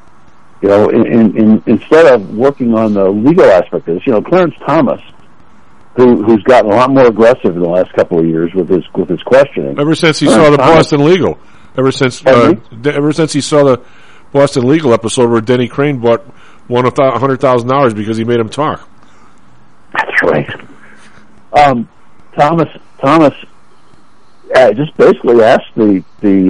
Instead of working on the legal aspect of this, Clarence Thomas, who's gotten a lot more aggressive in the last couple of years with his questioning. Ever since he saw the Boston Legal. Ever since he saw the Boston Legal episode where Denny Crane won $100,000 because he made him talk. That's right. Thomas just basically asked the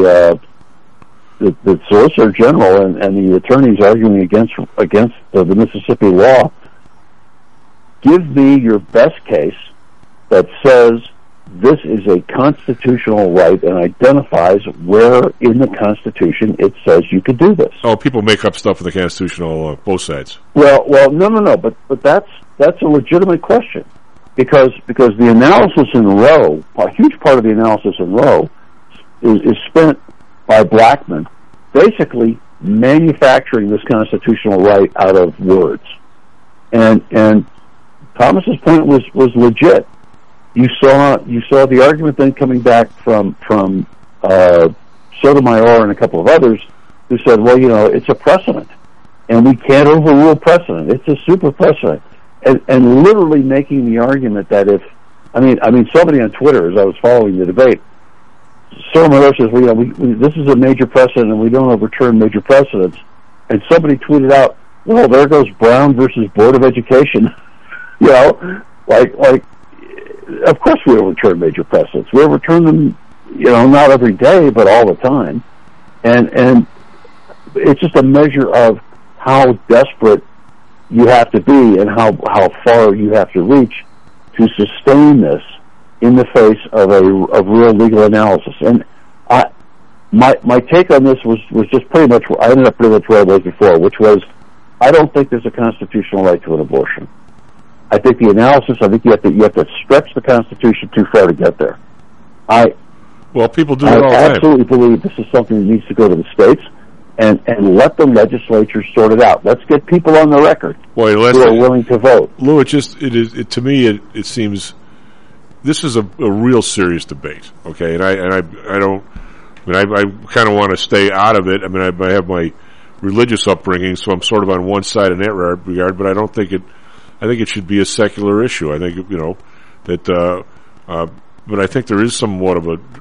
Solicitor General and the attorneys arguing against the Mississippi law, give me your best case that says this is a constitutional right and identifies where in the Constitution it says you could do this. Oh, people make up stuff in the Constitutional both sides. Well, no. But that's a legitimate question because the analysis in Roe, a huge part of the analysis in Roe, is spent by Blackmun basically manufacturing this constitutional right out of words, and Thomas's point was legit. You saw the argument then coming back from Sotomayor and a couple of others who said, well, it's a precedent, and we can't overrule precedent. It's a super precedent, and literally making the argument that somebody on Twitter, as I was following the debate, Sotomayor says, well, this is a major precedent, and we don't overturn major precedents, and somebody tweeted out, well, there goes Brown versus Board of Education, like. Of course we overturn major precedents. We overturn them, not every day, but all the time. And it's just a measure of how desperate you have to be and how far you have to reach to sustain this in the face of real legal analysis. And my take on this was just pretty much, I ended up pretty much where I was before, which was, I don't think there's a constitutional right to an abortion. I think the analysis, you have to stretch the Constitution too far to get there. People do it all the time. I absolutely believe this is something that needs to go to the states and let the legislature sort it out. Let's get people on the record who are willing to vote. Lou, to me it seems this is a real serious debate. Okay, and I kind of want to stay out of it. I mean, I have my religious upbringing, so I'm sort of on one side in that regard, but I don't think it. I think it should be a secular issue. I think but I think there is somewhat of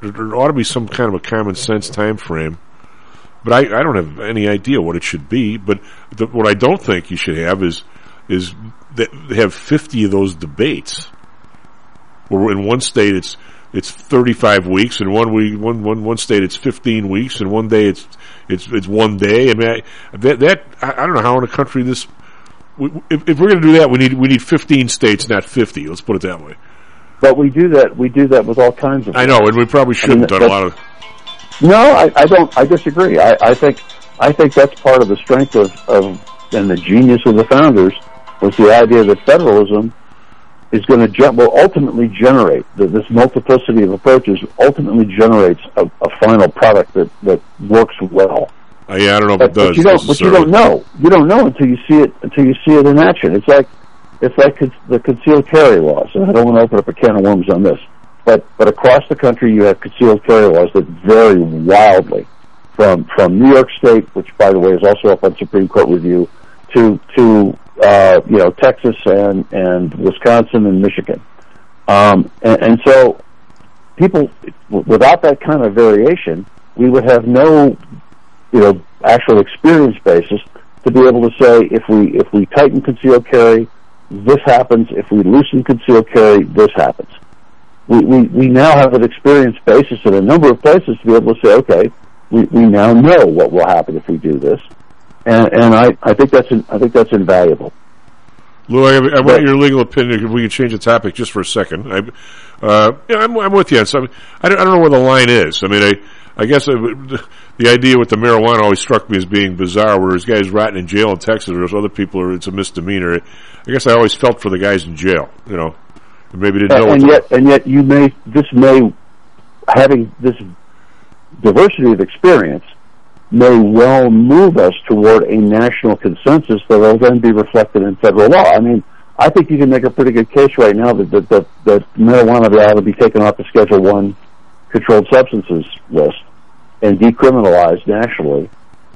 there ought to be some kind of a common sense time frame. But I don't have any idea what it should be. But what I don't think you should have is that have 50 of those debates. Where in one state it's 35 weeks, in one state it's 15 weeks, and one day it's 1 day. I mean, I don't know how in a country this. If we're going to do that, we need 15 states, not 50. Let's put it that way. But we do that with all kinds of. I know, and we probably shouldn't have done a lot of. No, I don't. I disagree. I think that's part of the strength of and the genius of the founders was the idea that federalism is going to will ultimately generate this multiplicity of approaches. Ultimately generates a final product that works well. Yeah, I don't know if it does. But you don't know. You don't know until you see it in action. It's like the concealed carry laws. And I don't want to open up a can of worms on this. But across the country, you have concealed carry laws that vary wildly, from New York State, which by the way is also up on Supreme Court review, to Texas and Wisconsin and Michigan, and so people without that kind of variation, we would have no actual experience basis to be able to say if we tighten concealed carry, this happens. If we loosen concealed carry, this happens. We now have an experience basis in a number of places to be able to say, okay, we now know what will happen if we do this, and I think that's invaluable. Lou, I want your legal opinion. If we can change the topic just for a second, I'm with you. So I don't know where the line is. I mean, I guess the idea with the marijuana always struck me as being bizarre. Where there's guys rotting in jail in Texas, or there's other people, it's a misdemeanor. I guess I always felt for the guys in jail. Maybe didn't know. And yet, having this diversity of experience may well move us toward a national consensus that will then be reflected in federal law. I mean, I think you can make a pretty good case right now that marijuana ought to be taken off the Schedule I controlled substances list and decriminalized nationally,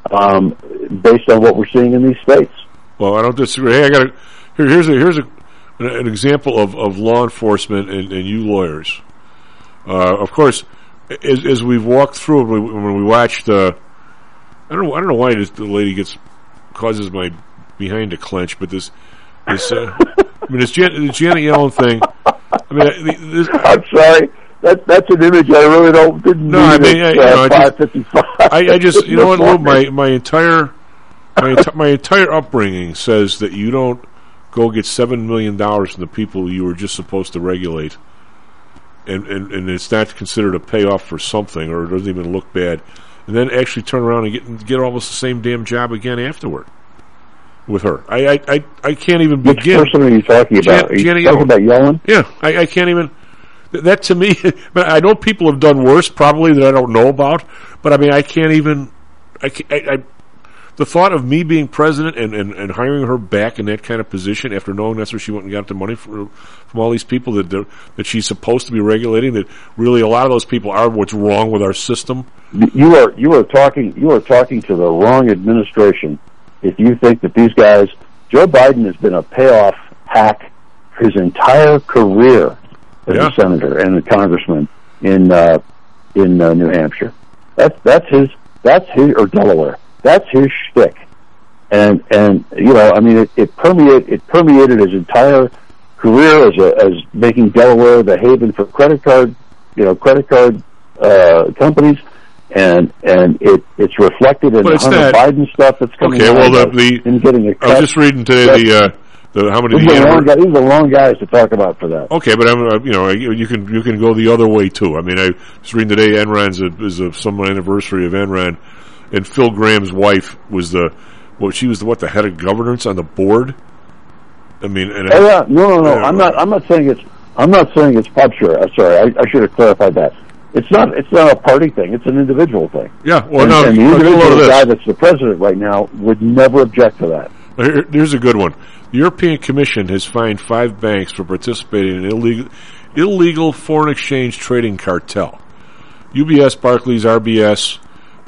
based on what we're seeing in these states. Well, I don't disagree. Hey, here's an example of law enforcement and you lawyers. Of course, as we've walked through when we watched. I don't know why the lady causes my behind to clench, but this Janet Yellen thing. I mean, I'm sorry. That's an image I really didn't. No, I mean, 555. I just what, Lou, my entire upbringing says that you don't go get $7 million from the people you were just supposed to regulate, and it's not considered a payoff for something, or it doesn't even look bad. And then actually turn around and get almost the same damn job again afterward with her. I can't even begin. Which person are you talking about? Are you talking about Yellen? Yeah, I can't even. That to me, I know people have done worse probably that I don't know about, but I mean I can't even. The thought of me being president and hiring her back in that kind of position after knowing that's where she went and got the money from all these people that she's supposed to be regulating, that really a lot of those people are what's wrong with our system. You are talking to the wrong administration if you think that these guys. Joe Biden has been a payoff hack his entire career as a senator and a congressman in New Hampshire. That's his or Delaware. That's his shtick, and I mean, it permeated his entire career as making Delaware the haven for credit card companies, and it's reflected in the Hunter Biden stuff that's coming out. Okay, well, getting a cut. I was just reading today how many. These are the wrong guys to talk about for that. Okay, but you can go the other way too. I mean, I was reading today Enron's is some anniversary of Enron. And Phil Graham's wife was the head of governance on the board. I mean, no. I'm not saying it's pub share. I'm sorry, I should have clarified that. It's not a party thing. It's an individual thing. Yeah, well, and the individual guy that's the president right now would never object to that. Here's a good one. The European Commission has fined 5 banks for participating in illegal foreign exchange trading cartel. UBS, Barclays, RBS,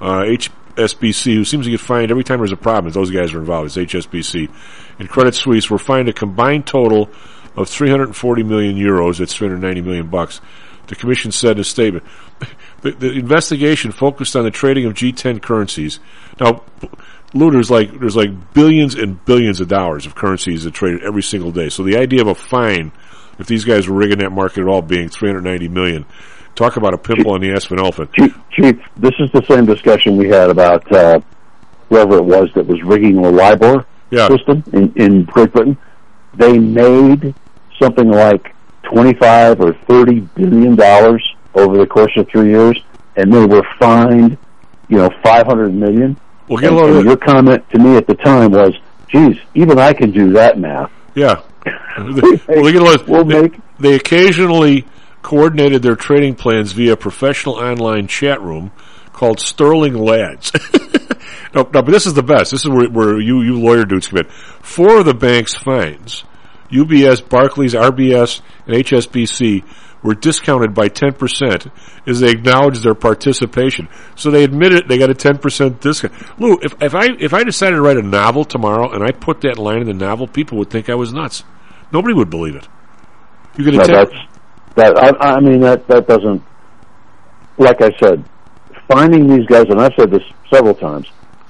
HSBC, who seems to get fined every time there's a problem. Those guys are involved. It's HSBC. And Credit Suisse were fined a combined total of 340 million euros. That's $390 million. The Commission said in a statement. The investigation focused on the trading of G10 currencies. Now, Lou, there's like billions and billions of dollars of currencies that traded every single day. So the idea of a fine, if these guys were rigging that market at all, being $390 million, talk about a pimple on the ass of an elephant. Chief, this is the same discussion we had about whoever it was that was rigging the LIBOR system in Great Britain. They made something like $25 or $30 billion over the course of 3 years, and they were fined, $500 million. Well, and your comment to me at the time was, geez, even I can do that math. Yeah. They occasionally coordinated their trading plans via a professional online chat room called Sterling Lads. No, but this is the best. This is where you lawyer dudes come in. 4 of the bank's fines, UBS, Barclays, RBS, and HSBC, were discounted by 10% as they acknowledged their participation. So they admitted they got a 10% discount. Lou, if I decided to write a novel tomorrow and I put that line in the novel, people would think I was nuts. Nobody would believe it. You get that doesn't. Like I said, finding these guys, and I've said this several times.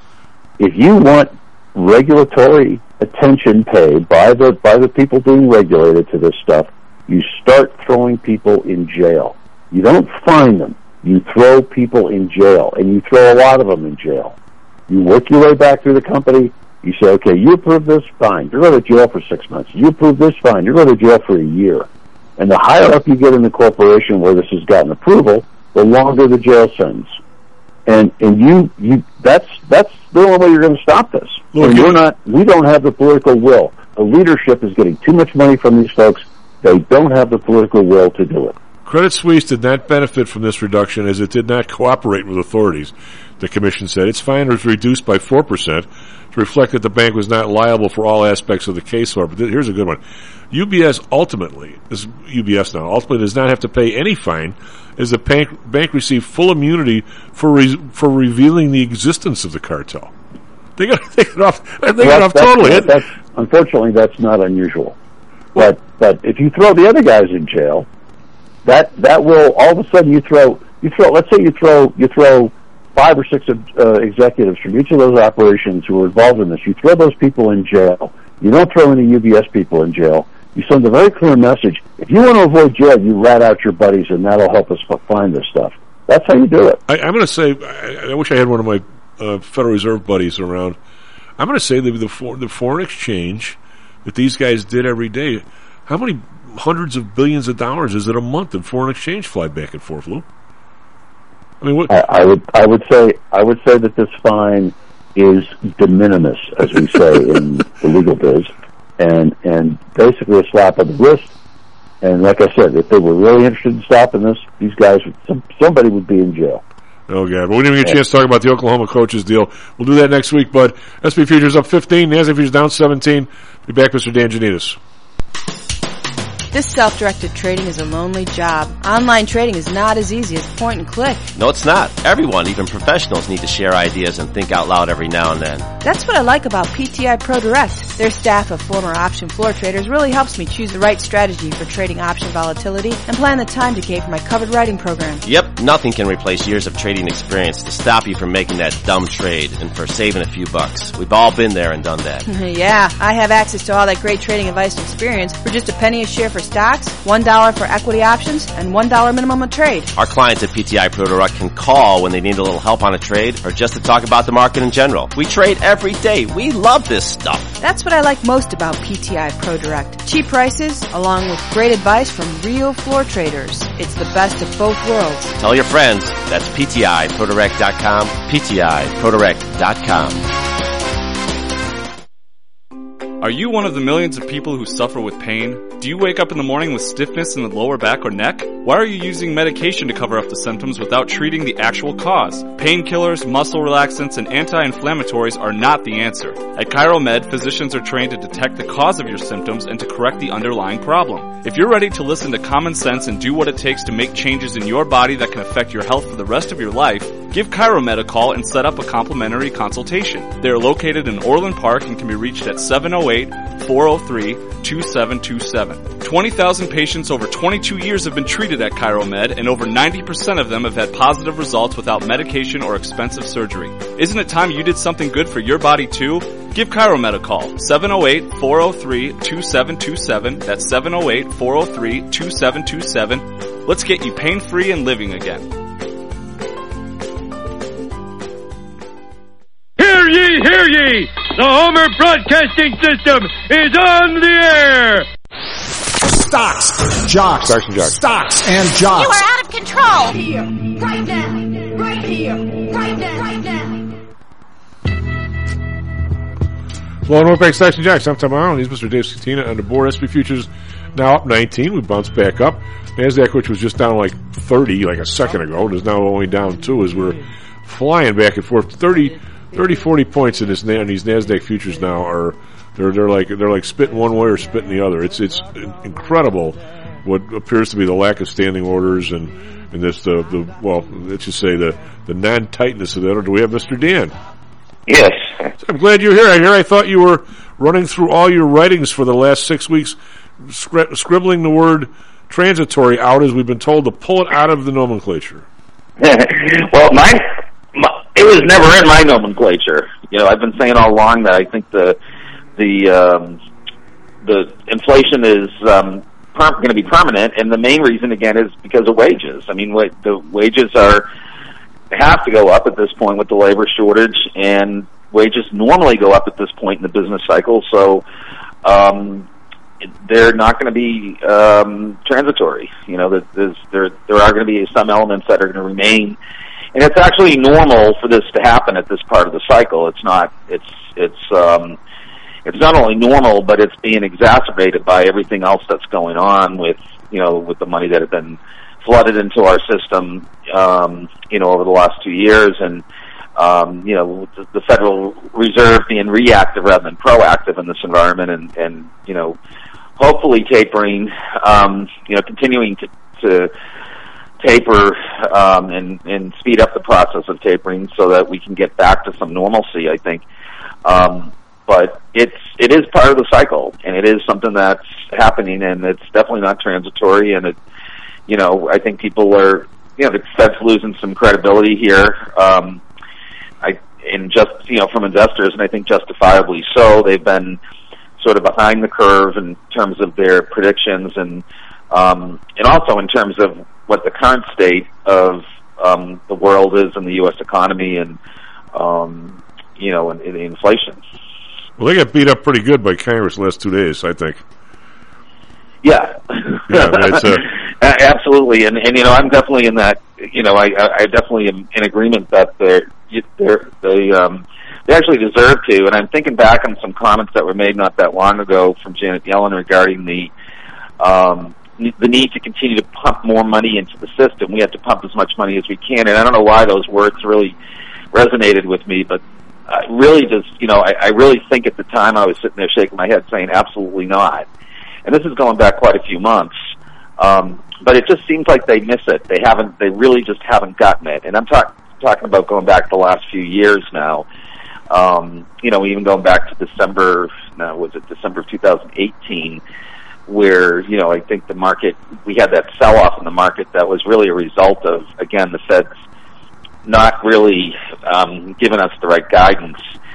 If you want regulatory attention paid by the people being regulated to this stuff, you start throwing people in jail. You don't fine them. You throw people in jail, and you throw a lot of them in jail. You work your way back through the company. You say, okay, you approve this, fine. You're going to jail for 6 months. You approve this, fine. You're going to jail for a year. And the higher up you get in the corporation where this has gotten approval, the longer the jail sentence. And that's the only way you're going to stop this. And we don't have the political will. The leadership is getting too much money from these folks. They don't have the political will to do it. Credit Suisse did not benefit from this reduction as it did not cooperate with authorities, the commission said. Its fine was reduced by 4% to reflect that the bank was not liable for all aspects of the case law. But here's a good one. UBS ultimately does not have to pay any fine as the bank received full immunity for revealing the existence of the cartel. They got off totally. Unfortunately, that's not unusual. But if you throw the other guys in jail, that will all of a sudden you throw. Let's say you throw 5 or 6 executives from each of those operations who were involved in this. You throw those people in jail. You don't throw any UBS people in jail. You send a very clear message. If you want to avoid jail, you rat out your buddies, and that'll help us find this stuff. That's how you do it. I'm going to say, I wish I had one of my Federal Reserve buddies around. I'm going to say that the foreign exchange that these guys did every day, how many hundreds of billions of dollars is it a month in foreign exchange fly back and forth, Lou? I mean, what? I would say that this fine is de minimis, as we say in the legal biz, and basically a slap on the wrist. And like I said, if they were really interested in stopping this, these guys, somebody would be in jail. Oh, God. Well, we didn't even get a chance to talk about the Oklahoma coaches deal. We'll do that next week, bud. SP Futures up 15, NASDAQ Futures down 17. Be back, Mr. Dan Janitas. This self-directed trading is a lonely job. Online trading is not as easy as point and click. No, it's not. Everyone, even professionals, need to share ideas and think out loud every now and then. That's what I like about PTI Pro Direct. Their staff of former option floor traders really helps me choose the right strategy for trading option volatility and plan the time decay for my covered writing program. Yep, nothing can replace years of trading experience to stop you from making that dumb trade and for saving a few bucks. We've all been there and done that. Yeah, I have access to all that great trading advice and experience for just a penny a share for stocks, $1 for equity options, and $1 minimum a trade. Our clients at PTI Pro Direct can call when they need a little help on a trade or just to talk about the market in general. We trade every day. We love this stuff. That's what I like most about PTI Pro Direct. Cheap prices, along with great advice from real floor traders. It's the best of both worlds. Tell your friends. That's PTIProDirect.com, PTIProDirect.com. Are you one of the millions of people who suffer with pain? Do you wake up in the morning with stiffness in the lower back or neck? Why are you using medication to cover up the symptoms without treating the actual cause? Painkillers, muscle relaxants, and anti-inflammatories are not the answer. At ChiroMed, physicians are trained to detect the cause of your symptoms and to correct the underlying problem. If you're ready to listen to common sense and do what it takes to make changes in your body that can affect your health for the rest of your life, Give ChiroMed a call and set up a complimentary consultation. They are located in Orland Park and can be reached at 708-403-2727. 20,000 patients over 22 years have been treated at ChiroMed, and over 90% of them have had positive results without medication or expensive surgery. Isn't it time you did something good for your body too? Give ChiroMed a call, 708-403-2727. That's 708-403-2727. Let's get you pain-free and living again. Hear ye, hear ye! The Homer Broadcasting System is on the air! Stocks, jocks, stocks and jocks. You are out of control! Here, right now, right here, right now, right now. Well, North Bank Stocks and Jocks. I'm Tom Allen. He's Mr. Dave Scatina on the board. SP Futures now up 19. We bounced back up. NASDAQ, which was just down like 30 like a second ago, is now only down 2 as we're flying back and forth. 30, 40 points in these NASDAQ futures now are they're like spitting one way or spitting the other. It's incredible what appears to be the lack of standing orders and this let's just say the non-tightness of that. Or do we have Mr. Dan? Yes. I'm glad you're here. I thought you were running through all your writings for the last 6 weeks, scribbling the word transitory out as we've been told to pull it out of the nomenclature. Well, it was never in my nomenclature. I've been saying all along that I think the inflation is going to be permanent, and the main reason again is because of wages. I mean, the wages have to go up at this point with the labor shortage, and wages normally go up at this point in the business cycle. So they're not going to be transitory. There are going to be some elements that are going to remain. And it's actually normal for this to happen at this part of the cycle. It's not only normal, but it's being exacerbated by everything else that's going on with the money that had been flooded into our system, over the last 2 years, and the Federal Reserve being reactive rather than proactive in this environment, and hopefully tapering, continuing to taper and speed up the process of tapering so that we can get back to some normalcy, I think. But it is part of the cycle, and it is something that's happening, and it's definitely not transitory. And I think people are, the Fed's losing some credibility here. From investors, and I think justifiably so. They've been sort of behind the curve in terms of their predictions, and also in terms of what the current state of the world is in the U.S. economy, and and the inflation. Well, they got beat up pretty good by Congress the last 2 days, I think. Yeah. Absolutely, and I'm definitely in that. I definitely am in agreement that they actually deserve to. And I'm thinking back on some comments that were made not that long ago from Janet Yellen regarding the need to continue to pump more money into the system. We have to pump as much money as we can, and I don't know why those words really resonated with me, but I really think at the time I was sitting there shaking my head saying absolutely not. And this is going back quite a few months. But it just seems like they miss it. They really just haven't gotten it. And I'm talking about going back the last few years now. Even going back to December of 2018, where, I think the market, we had that sell-off in the market that was really a result of, again, the Fed's not really giving us the right guidance,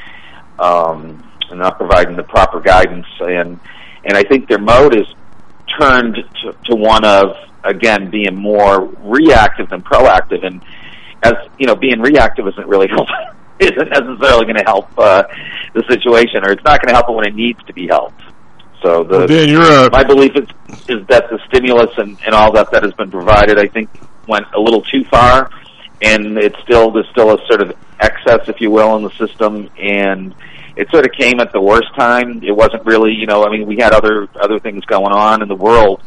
and not providing the proper guidance. And I think their mode is turned to one of, again, being more reactive than proactive. And as being reactive isn't necessarily going to help the situation, or it's not going to help it when it needs to be helped. So my belief is that the stimulus and all that has been provided, I think, went a little too far, and there's still a sort of excess, if you will, in the system, and it sort of came at the worst time. It wasn't really, we had other things going on in the world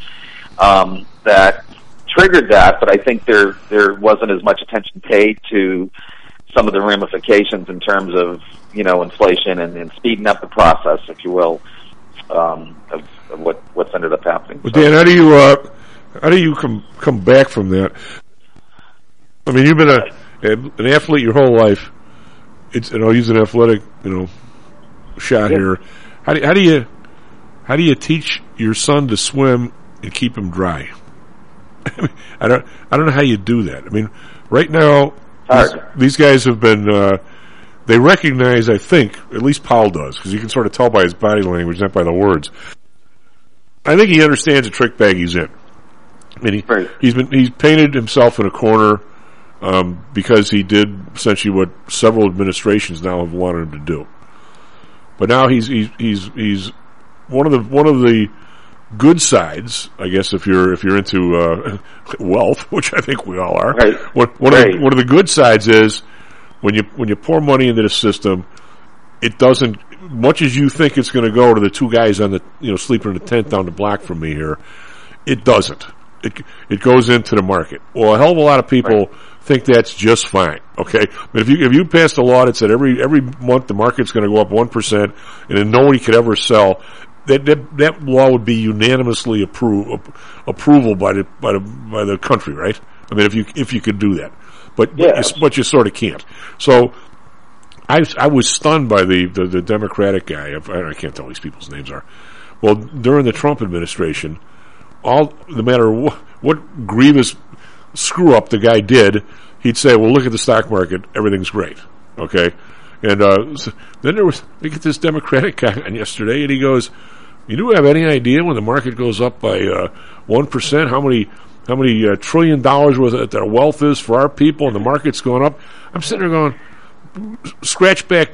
that triggered that, but I think there wasn't as much attention paid to some of the ramifications in terms of, inflation and speeding up the process, if you will, of what's ended up happening. Well, Dan, how do you come back from that? I mean, you've been an athlete your whole life. I'll use an athletic, shot here. How do you teach your son to swim and keep him dry? I don't know how you do that. I mean, right now these guys have been. They recognize, I think, at least Paul does, because you can sort of tell by his body language, not by the words. I think he understands the trick bag he's in. I mean, he's painted himself in a corner because he did essentially what several administrations now have wanted him to do. But now he's one of the good sides, I guess, if you're into wealth, which I think we all are. Right. One of the good sides is when you pour money into the system, it doesn't, much as you think it's going to go to the two guys on the sleeping in the tent down the block from me here, it doesn't. It goes into the market. Well, a hell of a lot of people think that's just fine. Okay, but if you passed a law that said every month the market's going to go up 1%, and then nobody could ever sell, that law would be unanimously approval by the country, right? I mean, if you could do that, but you sort of can't. So I was stunned by the Democratic guy. I can't tell these people's names are. Well, during the Trump administration, no matter what grievous screw up the guy did, he'd say, "Well, look at the stock market; everything's great." Okay, and so then we get this Democratic guy on yesterday, and he goes, "You do have any idea when the market goes up by 1%, how many $1 trillion worth of wealth is for our people, and the market's going up?" I'm sitting there going, scratch back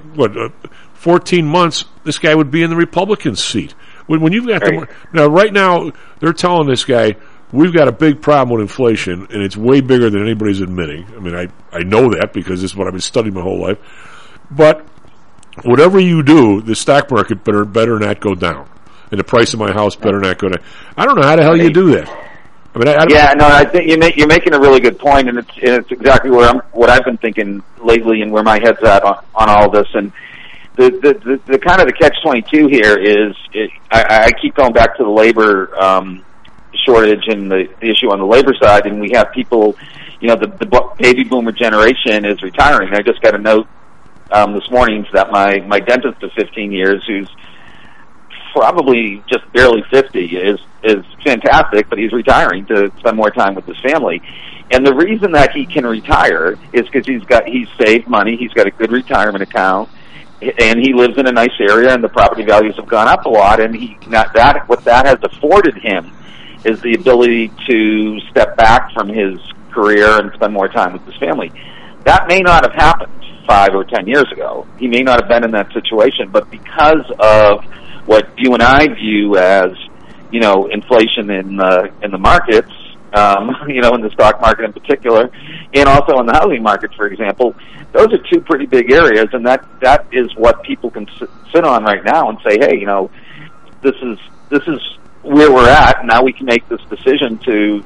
14 months, this guy would be in the Republican seat. When you've got right now they're telling this guy, we've got a big problem with inflation, and it's way bigger than anybody's admitting. I mean, I know that because this is what I've been studying my whole life. But whatever you do, the stock market better not go down, and the price of my house better not go down. I don't know how the hell you do that. I mean, I think you're making a really good point, and it's exactly what I've been thinking lately, and where my head's at on all this. And the kind of the catch-22 here is, I keep going back to the labor shortage and the issue on the labor side, and we have people, the baby boomer generation is retiring. I just got a note this morning that my dentist of 15 years, who's probably just barely 50, is fantastic, but he's retiring to spend more time with his family. And the reason that he can retire is because he's saved money, he's got a good retirement account, and he lives in a nice area, and the property values have gone up a lot, and what that has afforded him is the ability to step back from his career and spend more time with his family. That may not have happened 5 or 10 years ago. He may not have been in that situation, but because of what you and I view as, inflation in the markets, in the stock market in particular, and also in the housing market, for example, those are two pretty big areas, and that is what people can sit on right now and say, hey, this is where we're at, and now we can make this decision to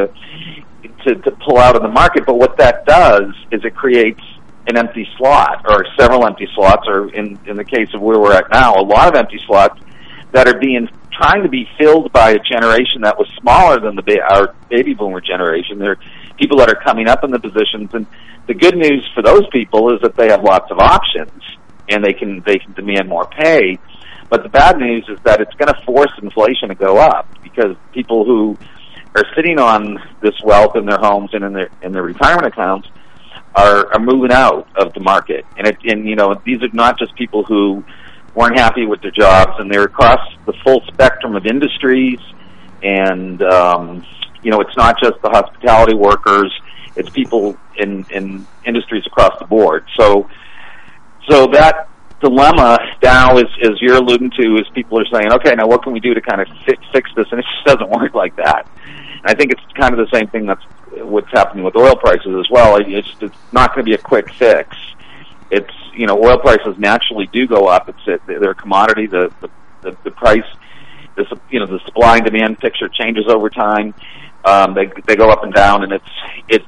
pull out of the market. But what that does is it creates an empty slot, or several empty slots, or in the case of where we're at now, a lot of empty slots that are trying to be filled by a generation that was smaller than our baby boomer generation. They're people that are coming up in the positions, and the good news for those people is that they have lots of options, and they can demand more pay. But the bad news is that it's going to force inflation to go up, because people who are sitting on this wealth in their homes and in their retirement accounts are moving out of the market. And these are not just people who weren't happy with their jobs, and they're across the full spectrum of industries. And it's not just the hospitality workers; it's people in industries across the board. So that dilemma now, as you're alluding to, is people are saying, okay, now what can we do to kind of fix this? And it just doesn't work like that. And I think it's kind of the same thing that's what's happening with oil prices as well. It's not going to be a quick fix. It's, oil prices naturally do go up. They're a commodity. The price, the supply and demand picture changes over time. They go up and down, and it's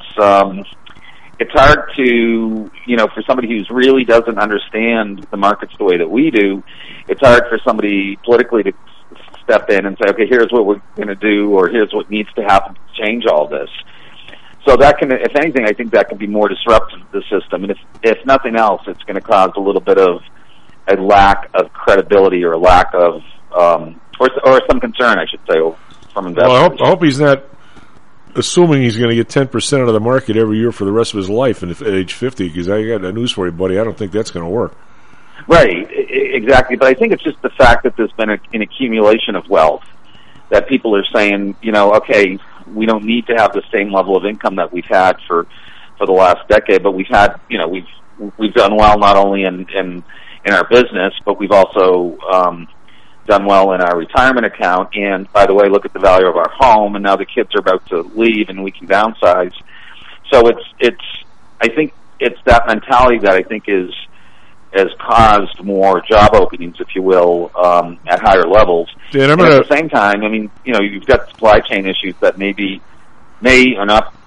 hard to, for somebody who really doesn't understand the markets the way that we do, it's hard for somebody politically to step in and say, okay, here's what we're going to do, or here's what needs to happen to change all this. So that can, if anything, I think that can be more disruptive to the system. And if nothing else, it's going to cause a little bit of a lack of credibility or a lack of, or some concern, I should say, from investors. Well, I hope he's not assuming he's going to get 10% out of the market every year for the rest of his life and at age 50, because I got a news for you, buddy. I don't think that's going to work. Right, exactly. But I think it's just the fact that there's been an accumulation of wealth, that people are saying, okay, we don't need to have the same level of income that we've had for the last decade, but we've had, we've done well not only in our business, but we've also done well in our retirement account. And by the way, look at the value of our home, and now the kids are about to leave, and we can downsize. So I think it's that mentality that I think has caused more job openings, if you will, at higher levels. Dan, at the same time, you've got supply chain issues that may or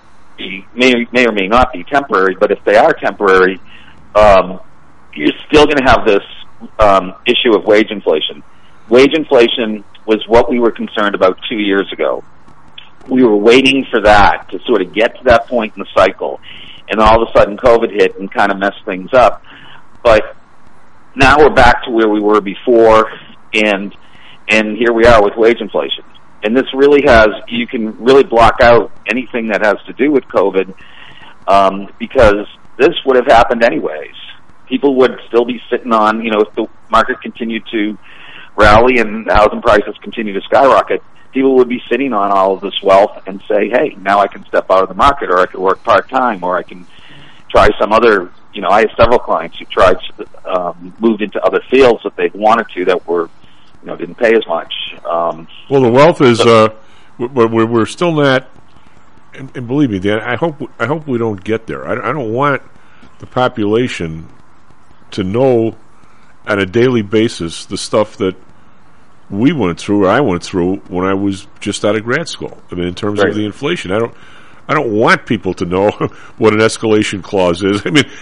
may not be temporary, but if they are temporary, you're still going to have this issue of wage inflation. Wage inflation was what we were concerned about 2 years ago. We were waiting for that to sort of get to that point in the cycle, and all of a sudden COVID hit and kind of messed things up. But now we're back to where we were before, and here we are with wage inflation. And this really you can really block out anything that has to do with COVID, because this would have happened anyways. People would still be sitting on, if the market continued to rally and housing prices continue to skyrocket, people would be sitting on all of this wealth and say, hey, now I can step out of the market, or I can work part-time, or I can try some other, I have several clients who tried, moved into other fields that they wanted to that were, didn't pay as much. Well, the wealth is, we're still not, and believe me, Dan, I hope we don't get there. I don't want the population to know on a daily basis the stuff that we went through, or I went through when I was just out of grad school. I mean, in terms of the inflation, I don't want people to know what an escalation clause is.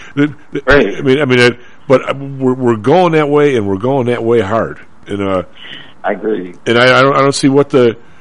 But we're going that way, and we're going that way hard. And I agree. And I don't see what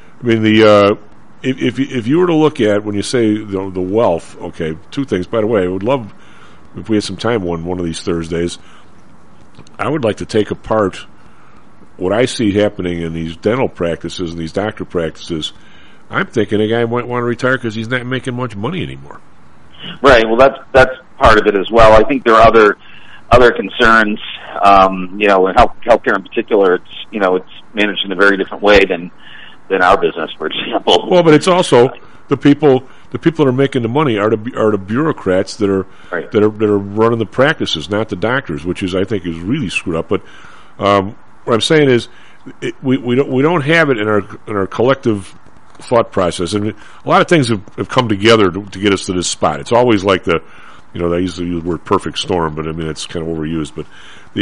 if you were to look at when you say the wealth. Okay, two things. By the way, I would love if we had some time one of these Thursdays. I would like to take apart what I see happening in these dental practices and these doctor practices. I'm thinking a guy might want to retire because he's not making much money anymore. Right. Well, that's part of it as well. I think there are other concerns. In healthcare in particular, it's managed in a very different way than our business, for example. Well, but it's also the people that are making the money are the bureaucrats that are running the practices, not the doctors, which I think is really screwed up. But what I'm saying is we don't have it in our collective thought process, and a lot of things have come together to get us to this spot. It's always like they used to use the word perfect storm, but I mean it's kind of overused. But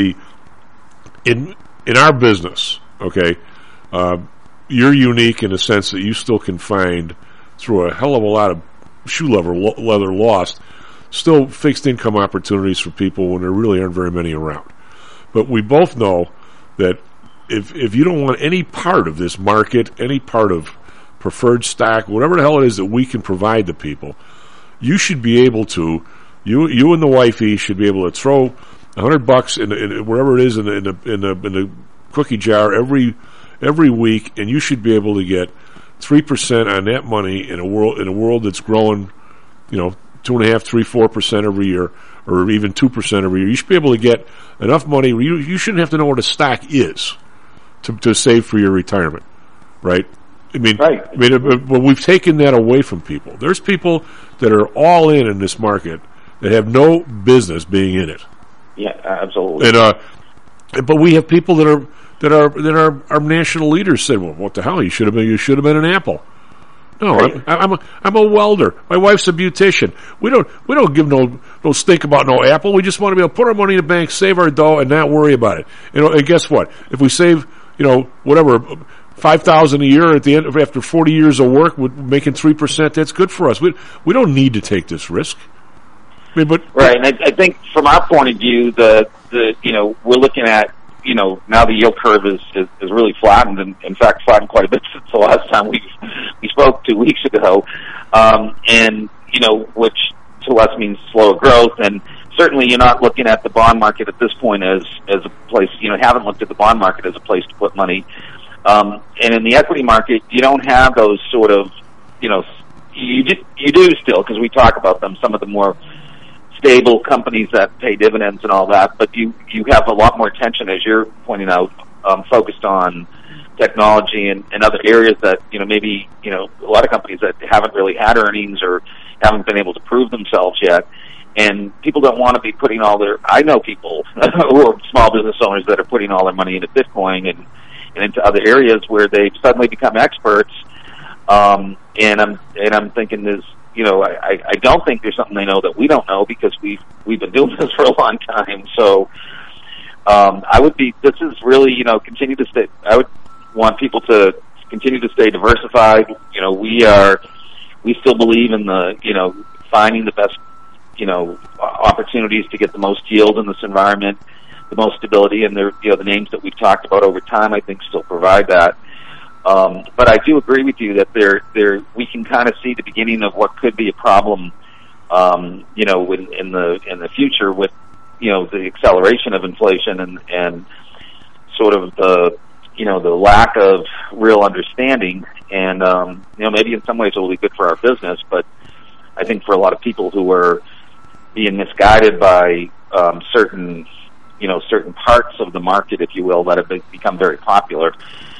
in our business, okay, you're unique in the sense that you still can find, through a hell of a lot of shoe leather lost, still fixed income opportunities for people when there really aren't very many around. But we both know that if you don't want any part of this market, any part of preferred stock, whatever the hell it is that we can provide to people, you should be able to, you and the wifey should be able to throw $100 in wherever it is in the cookie jar every week, and you should be able to get 3% on that money in a world that's growing, 2.5%, 3-4% every year, or even 2% every year. You should be able to get enough money where you shouldn't have to know what a stock is to save for your retirement, right? But we've taken that away from people. There's people that are all in this market that have no business being in it. Yeah, absolutely. And but we have people that are our national leaders said, well, what the hell? You should have been an Apple. No, right. I'm a welder. My wife's a beautician. We don't give no stink about no Apple. We just want to be able to put our money in the bank, save our dough, and not worry about it. And guess what? If we save, whatever, $5,000 a year at the end after 40 years of work, making 3%, that's good for us. We don't need to take this risk. Right, and I think from our point of view, we're looking at, now the yield curve is really flattened, and in fact flattened quite a bit since the last time we spoke 2 weeks ago. And which to us means slower growth. And certainly you're not looking at the bond market at this point as a place, haven't looked at the bond market as a place to put money. And in the equity market, you don't have those sort of, you do still, because we talk about them, some of the more stable companies that pay dividends and all that, but you have a lot more attention, as you're pointing out, focused on technology and other areas that, maybe, a lot of companies that haven't really had earnings or haven't been able to prove themselves yet. And people don't want to be putting I know people who are small business owners that are putting all their money into Bitcoin and into other areas where they've suddenly become experts. And I'm thinking I don't think there's something they know that we don't know, because we've been doing this for a long time. So, this is really, continue to stay, I would want people to continue to stay diversified. We still believe in finding the best, opportunities to get the most yield in this environment, the most stability, and the names that we've talked about over time, I think, still provide that. But I do agree with you that we can kind of see the beginning of what could be a problem, in the future with, the acceleration of inflation and sort of the lack of real understanding. And, maybe in some ways it will be good for our business, but I think for a lot of people who are being misguided by, certain parts of the market, if you will, that have become very popular,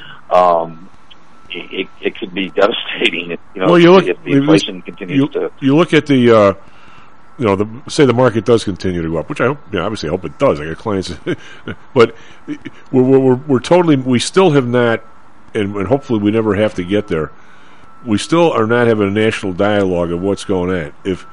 it could be devastating. If the inflation continues to. You look at the, say the market does continue to go up, which I hope, obviously I hope it does. I got clients, but we're totally. We still have not, and hopefully we never have to get there. We still are not having a national dialogue of what's going on. If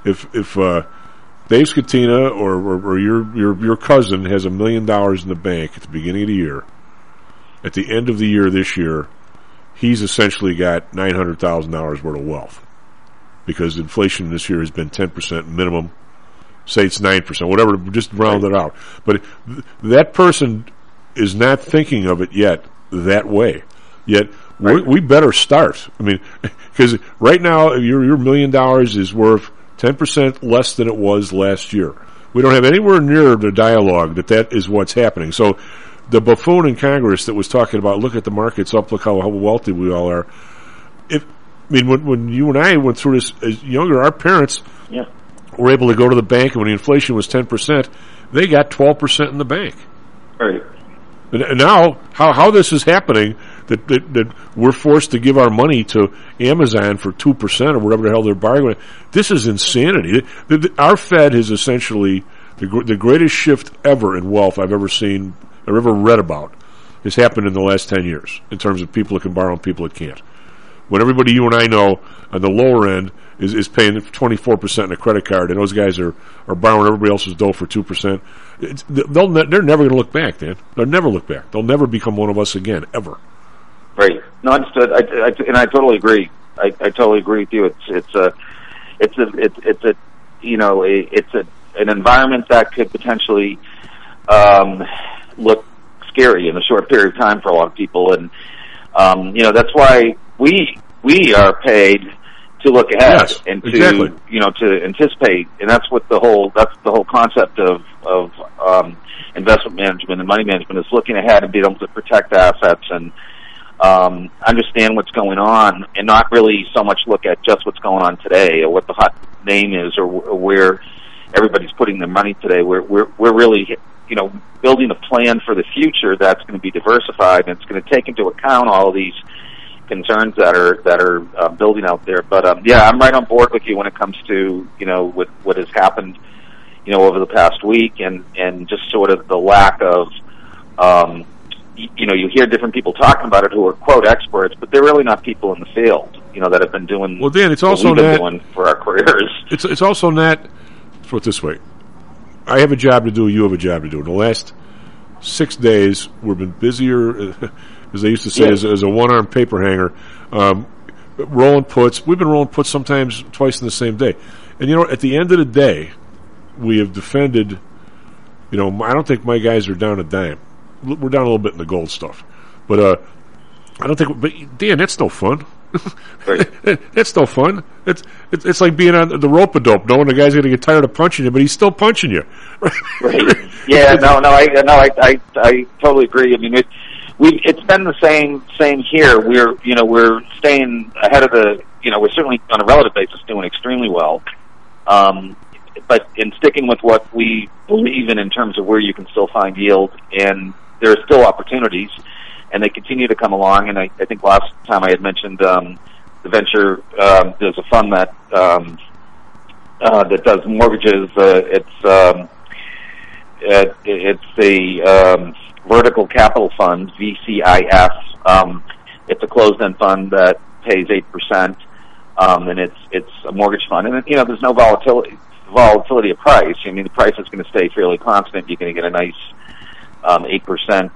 Dave Scatina or your cousin has $1 million in the bank at the beginning of the year, at the end of the year this year, he's essentially got $900,000 worth of wealth, because inflation this year has been 10% minimum. Say it's 9%, whatever, just round it out. But that person is not thinking of it yet that way. Yet we better start. I mean, because right now your $1 million is worth 10% less than it was last year. We don't have anywhere near the dialogue that is what's happening. So the buffoon in Congress that was talking about, look at the markets up, look how wealthy we all are. When you and I went through this as younger, our parents were able to go to the bank, and when the inflation was 10%, they got 12% in the bank. Right. And now, how this is happening, that we're forced to give our money to Amazon for 2% or whatever the hell they're bargaining, this is insanity. Our Fed is essentially the greatest shift ever in wealth I've ever seen, or ever read about, has happened in the last 10 years, in terms of people that can borrow and people that can't. When everybody you and I know on the lower end is paying 24% on a credit card, and those guys are borrowing everybody else's dough for 2%, they're never going to look back, Dan. They'll never look back. They'll never become one of us again, ever. Right. No, understood. And I totally agree. I totally agree with you. It's an environment that could potentially look scary in a short period of time for a lot of people, and that's why we are paid to look ahead and to to anticipate, and that's the whole concept of investment management and money management, is looking ahead and being able to protect assets and understand what's going on, and not really so much look at just what's going on today or what the hot name is or where everybody's putting their money today. We're really building a plan for the future that's going to be diversified, and it's going to take into account all of these concerns that are building out there. But I'm right on board with you when it comes to with what has happened over the past week, and just sort of the lack of you hear different people talking about it who are quote experts, but they're really not people in the field that have been doing well. Dan, it's also what we've been doing for our careers. It's also not. Let's put it this way: I have a job to do. You have a job to do. In the last 6 days, we've been busier, as they used to say, as a one-armed paper hanger, rolling puts. We've been rolling puts sometimes twice in the same day. And, at the end of the day, we have defended, I don't think my guys are down a dime. We're down a little bit in the gold stuff. But I don't think, Dan, that's no fun. It's no fun. It's like being on the rope-a-dope, knowing the guy's going to get tired of punching you, but he's still punching you. Right. Yeah. I totally agree. I mean, it's been the same here. We're staying ahead of the. We're certainly on a relative basis doing extremely well. But in sticking with what we believe in terms of where you can still find yield, and there are still opportunities, and they continue to come along. And I think last time I had mentioned the venture. There's a fund that does mortgages. It's a vertical capital fund, VCIF. It's a closed-end fund that pays 8%, and it's a mortgage fund. And there's no volatility of price. I mean, the price is going to stay fairly constant. You're going to get a nice 8%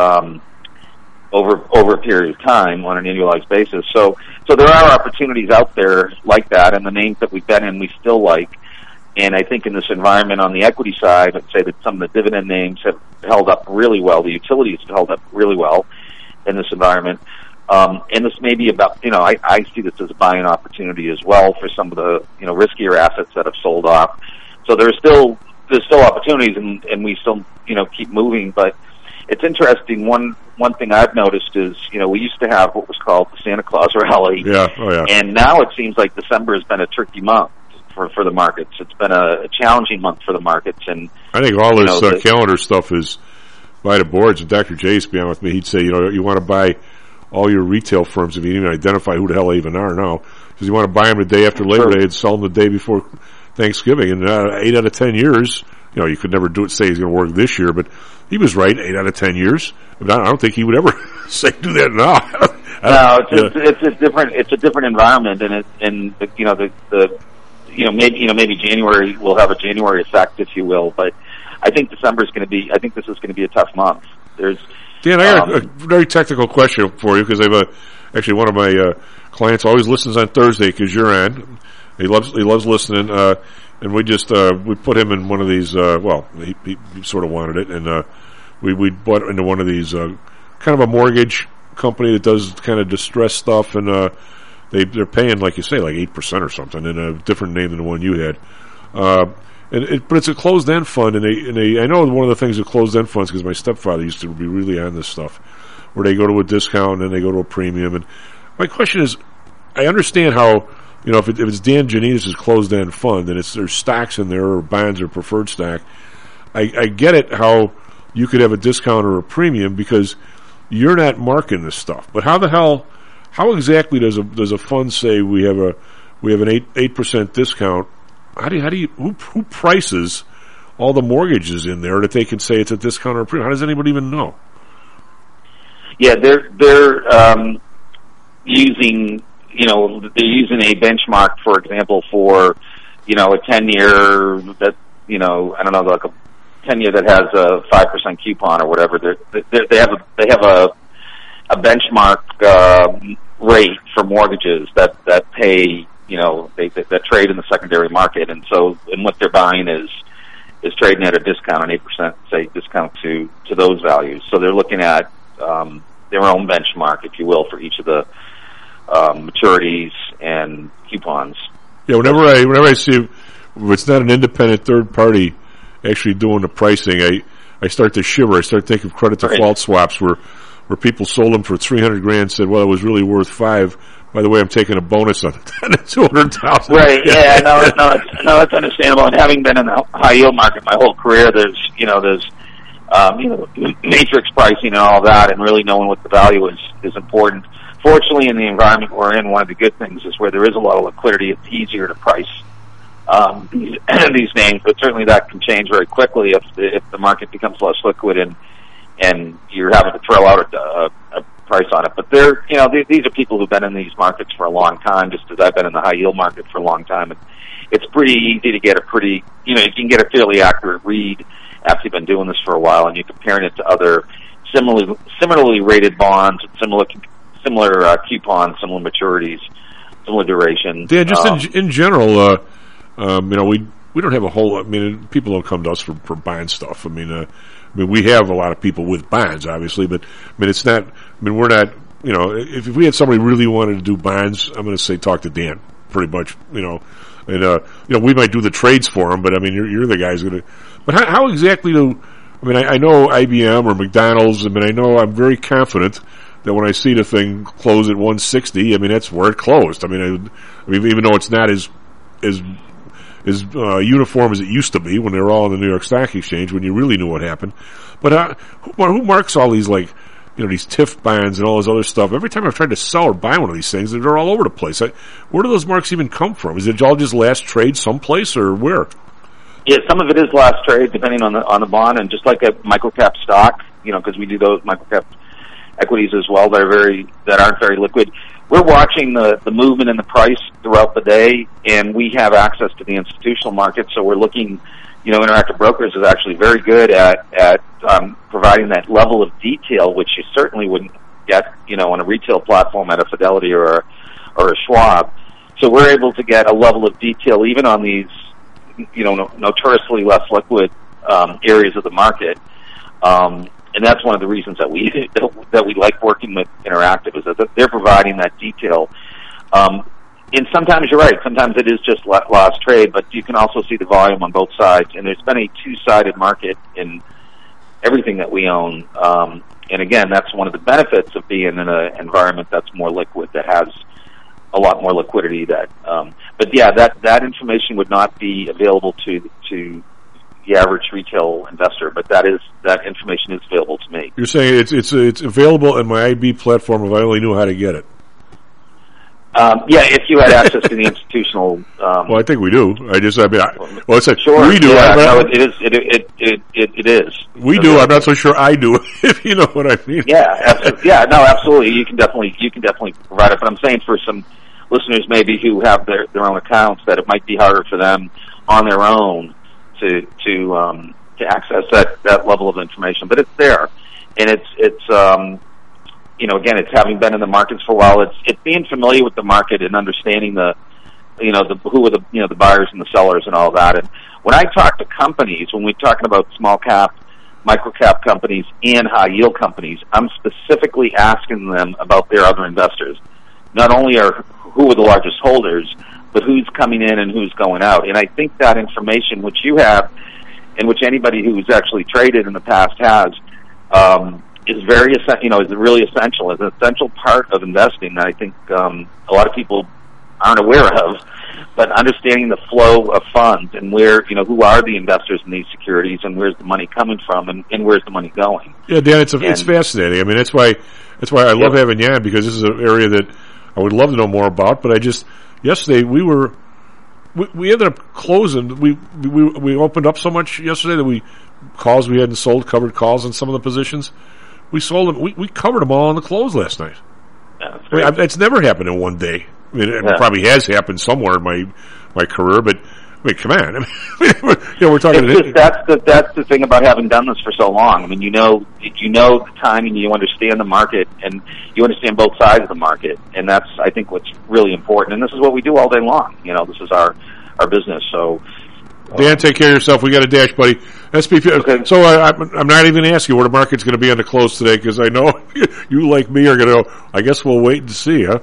over a period of time on an annualized basis. So there are opportunities out there like that, and the names that we've been in, we still like. And I think in this environment on the equity side, I'd say that some of the dividend names have held up really well. The utilities have held up really well in this environment. And this may be about, I see this as a buying opportunity as well for some of the, riskier assets that have sold off. So there's still opportunities, and we still, keep moving. But it's interesting. One thing I've noticed is, we used to have what was called the Santa Claus rally. Yeah. Oh, yeah. And now it seems like December has been a tricky month for the markets. It's been a challenging month for the markets. And I think all this calendar stuff is by the boards. And Dr. J used to be on with me. He'd say, you want to buy all your retail firms if you didn't even identify who the hell they even are now. Because you want to buy them the day after Labor Day and sell them the day before Thanksgiving. And 8 out of 10 years, you could never say he's going to work this year, but he was right 8 out of 10 years. I don't think he would ever say do that now. No, it's a different environment, and maybe January will have a January effect, if you will. But I think this is going to be a tough month. Dan, I got a very technical question for you, because actually one of my clients always listens on Thursday because you're on. He loves listening, and we just we put him in one of these. He sort of wanted it, and we bought into one of these kind of a mortgage company that does kind of distressed stuff, and they're paying, like you say, like 8% or something, in a different name than the one you had. But it's a closed-end fund, and I know one of the things with closed-end funds, because my stepfather used to be really on this stuff, where they go to a discount and then they go to a premium. And my question is, I understand how, if it's Dan Janidis' closed-end fund, and there's stocks in there, or bonds or preferred stock, I get it how you could have a discount or a premium because you're not marking this stuff. But how exactly does a fund say we have an 8% discount? Who prices all the mortgages in there that they can say it's a discount or a premium? How does anybody even know? Yeah, they're using a benchmark, for example, for a 10-year that like a 10-year that has a 5% coupon or whatever. They have a benchmark rate for mortgages that pay. That trade in the secondary market, and what they're buying is trading at a discount, an 8%, say, discount to those values. So they're looking at their own benchmark, if you will, for each of the maturities and coupons. Yeah, whenever I see it's not an independent third party actually doing the pricing, I start to shiver. I start thinking of credit default swaps where people sold them for $300,000, said, well, it was really worth $5,000. By the way, I'm taking a bonus on $200,000. Right? Yeah, no, that's understandable. And having been in the high yield market my whole career, there's matrix pricing and all that, and really knowing what the value is important. Fortunately, in the environment we're in, one of the good things is where there is a lot of liquidity. It's easier to price these names, but certainly that can change very quickly if the market becomes less liquid and you're having to throw out a price on it. But these are people who've been in these markets for a long time, just as I've been in the high yield market for a long time. And it's pretty easy to get you can get a fairly accurate read after you've been doing this for a while, and you're comparing it to other similarly rated bonds, similar coupons, similar maturities, similar duration. Yeah, just in general, we don't have a whole. People don't come to us for buying stuff. We have a lot of people with bonds, obviously, but it's not. We're not if we had somebody really wanted to do bonds, I'm going to say talk to Dan, pretty much, and we might do the trades for him, but I mean, you're the guys going to. But how exactly do? I mean, I know IBM or McDonald's. I mean, I'm very confident that when I see the thing close at 160, I mean that's where it closed. I mean, even though it's not as uniform as it used to be when they were all in the New York Stock Exchange, when you really knew what happened. But who marks all these, like, these TIF bonds and all this other stuff? Every time I've tried to sell or buy one of these things, they're all over the place. Where do those marks even come from? Is it all just last trade someplace, or where? Yeah, some of it is last trade, depending on the bond, and just like a microcap stock, because we do those microcap equities as well that aren't very liquid. We're watching the movement in the price throughout the day, and we have access to the institutional market, so we're looking. Interactive Brokers is actually very good at providing that level of detail, which you certainly wouldn't get, on a retail platform at a Fidelity or a Schwab. So we're able to get a level of detail even on these, notoriously less liquid areas of the market. And that's one of the reasons that we like working with Interactive, is that they're providing that detail. And sometimes you're right. Sometimes it is just last trade, but you can also see the volume on both sides. And there's been a two-sided market in everything that we own. And again, that's one of the benefits of being in an environment that's more liquid, that has a lot more liquidity. But yeah, that information would not be available to the average retail investor, but that information is available to me. You're saying it's available in my IB platform if I only knew how to get it. Yeah, if you had access to the institutional. Well, I think we do. We do. Sure. Yeah, it is. We do. I'm not so sure I do. If you know what I mean. Yeah, absolutely. You can definitely provide it. But I'm saying for some listeners maybe who have their own accounts, that it might be harder for them on their own to access that level of information. But it's there, and it's again, it's having been in the markets for a while. It's being familiar with the market and understanding who are the buyers and the sellers and all that. And when I talk to companies, when we're talking about small cap, micro cap companies, and high yield companies, I'm specifically asking them about their other investors. Not only who are the largest holders, but who's coming in and who's going out. And I think that information, which you have, and which anybody who's actually traded in the past has, is very is really essential. It's an essential part of investing that I think a lot of people aren't aware of. But understanding the flow of funds and where who are the investors in these securities and where's the money coming from and where's the money going. Yeah, Dan, it's fascinating. I mean, that's why I love having you on, because this is an area that I would love to know more about. But yesterday we ended up closing. We opened up so much yesterday that we hadn't sold, covered calls on some of the positions. We sold them. We covered them all on the close last night. Yeah, it's never happened in one day. I mean, it probably has happened somewhere in my career, but I mean, come on. I mean, we're talking. That's the thing about having done this for so long. I mean, you know the timing, you understand the market, and you understand both sides of the market, and that's, I think, what's really important. And this is what we do all day long. This is our business. So, Dan, take care of yourself. We got a dash, buddy. SPP. Okay. So I'm not even going to ask you where the market's going to be on the close today, because I know you, like me, are going to go, I guess we'll wait and see, huh?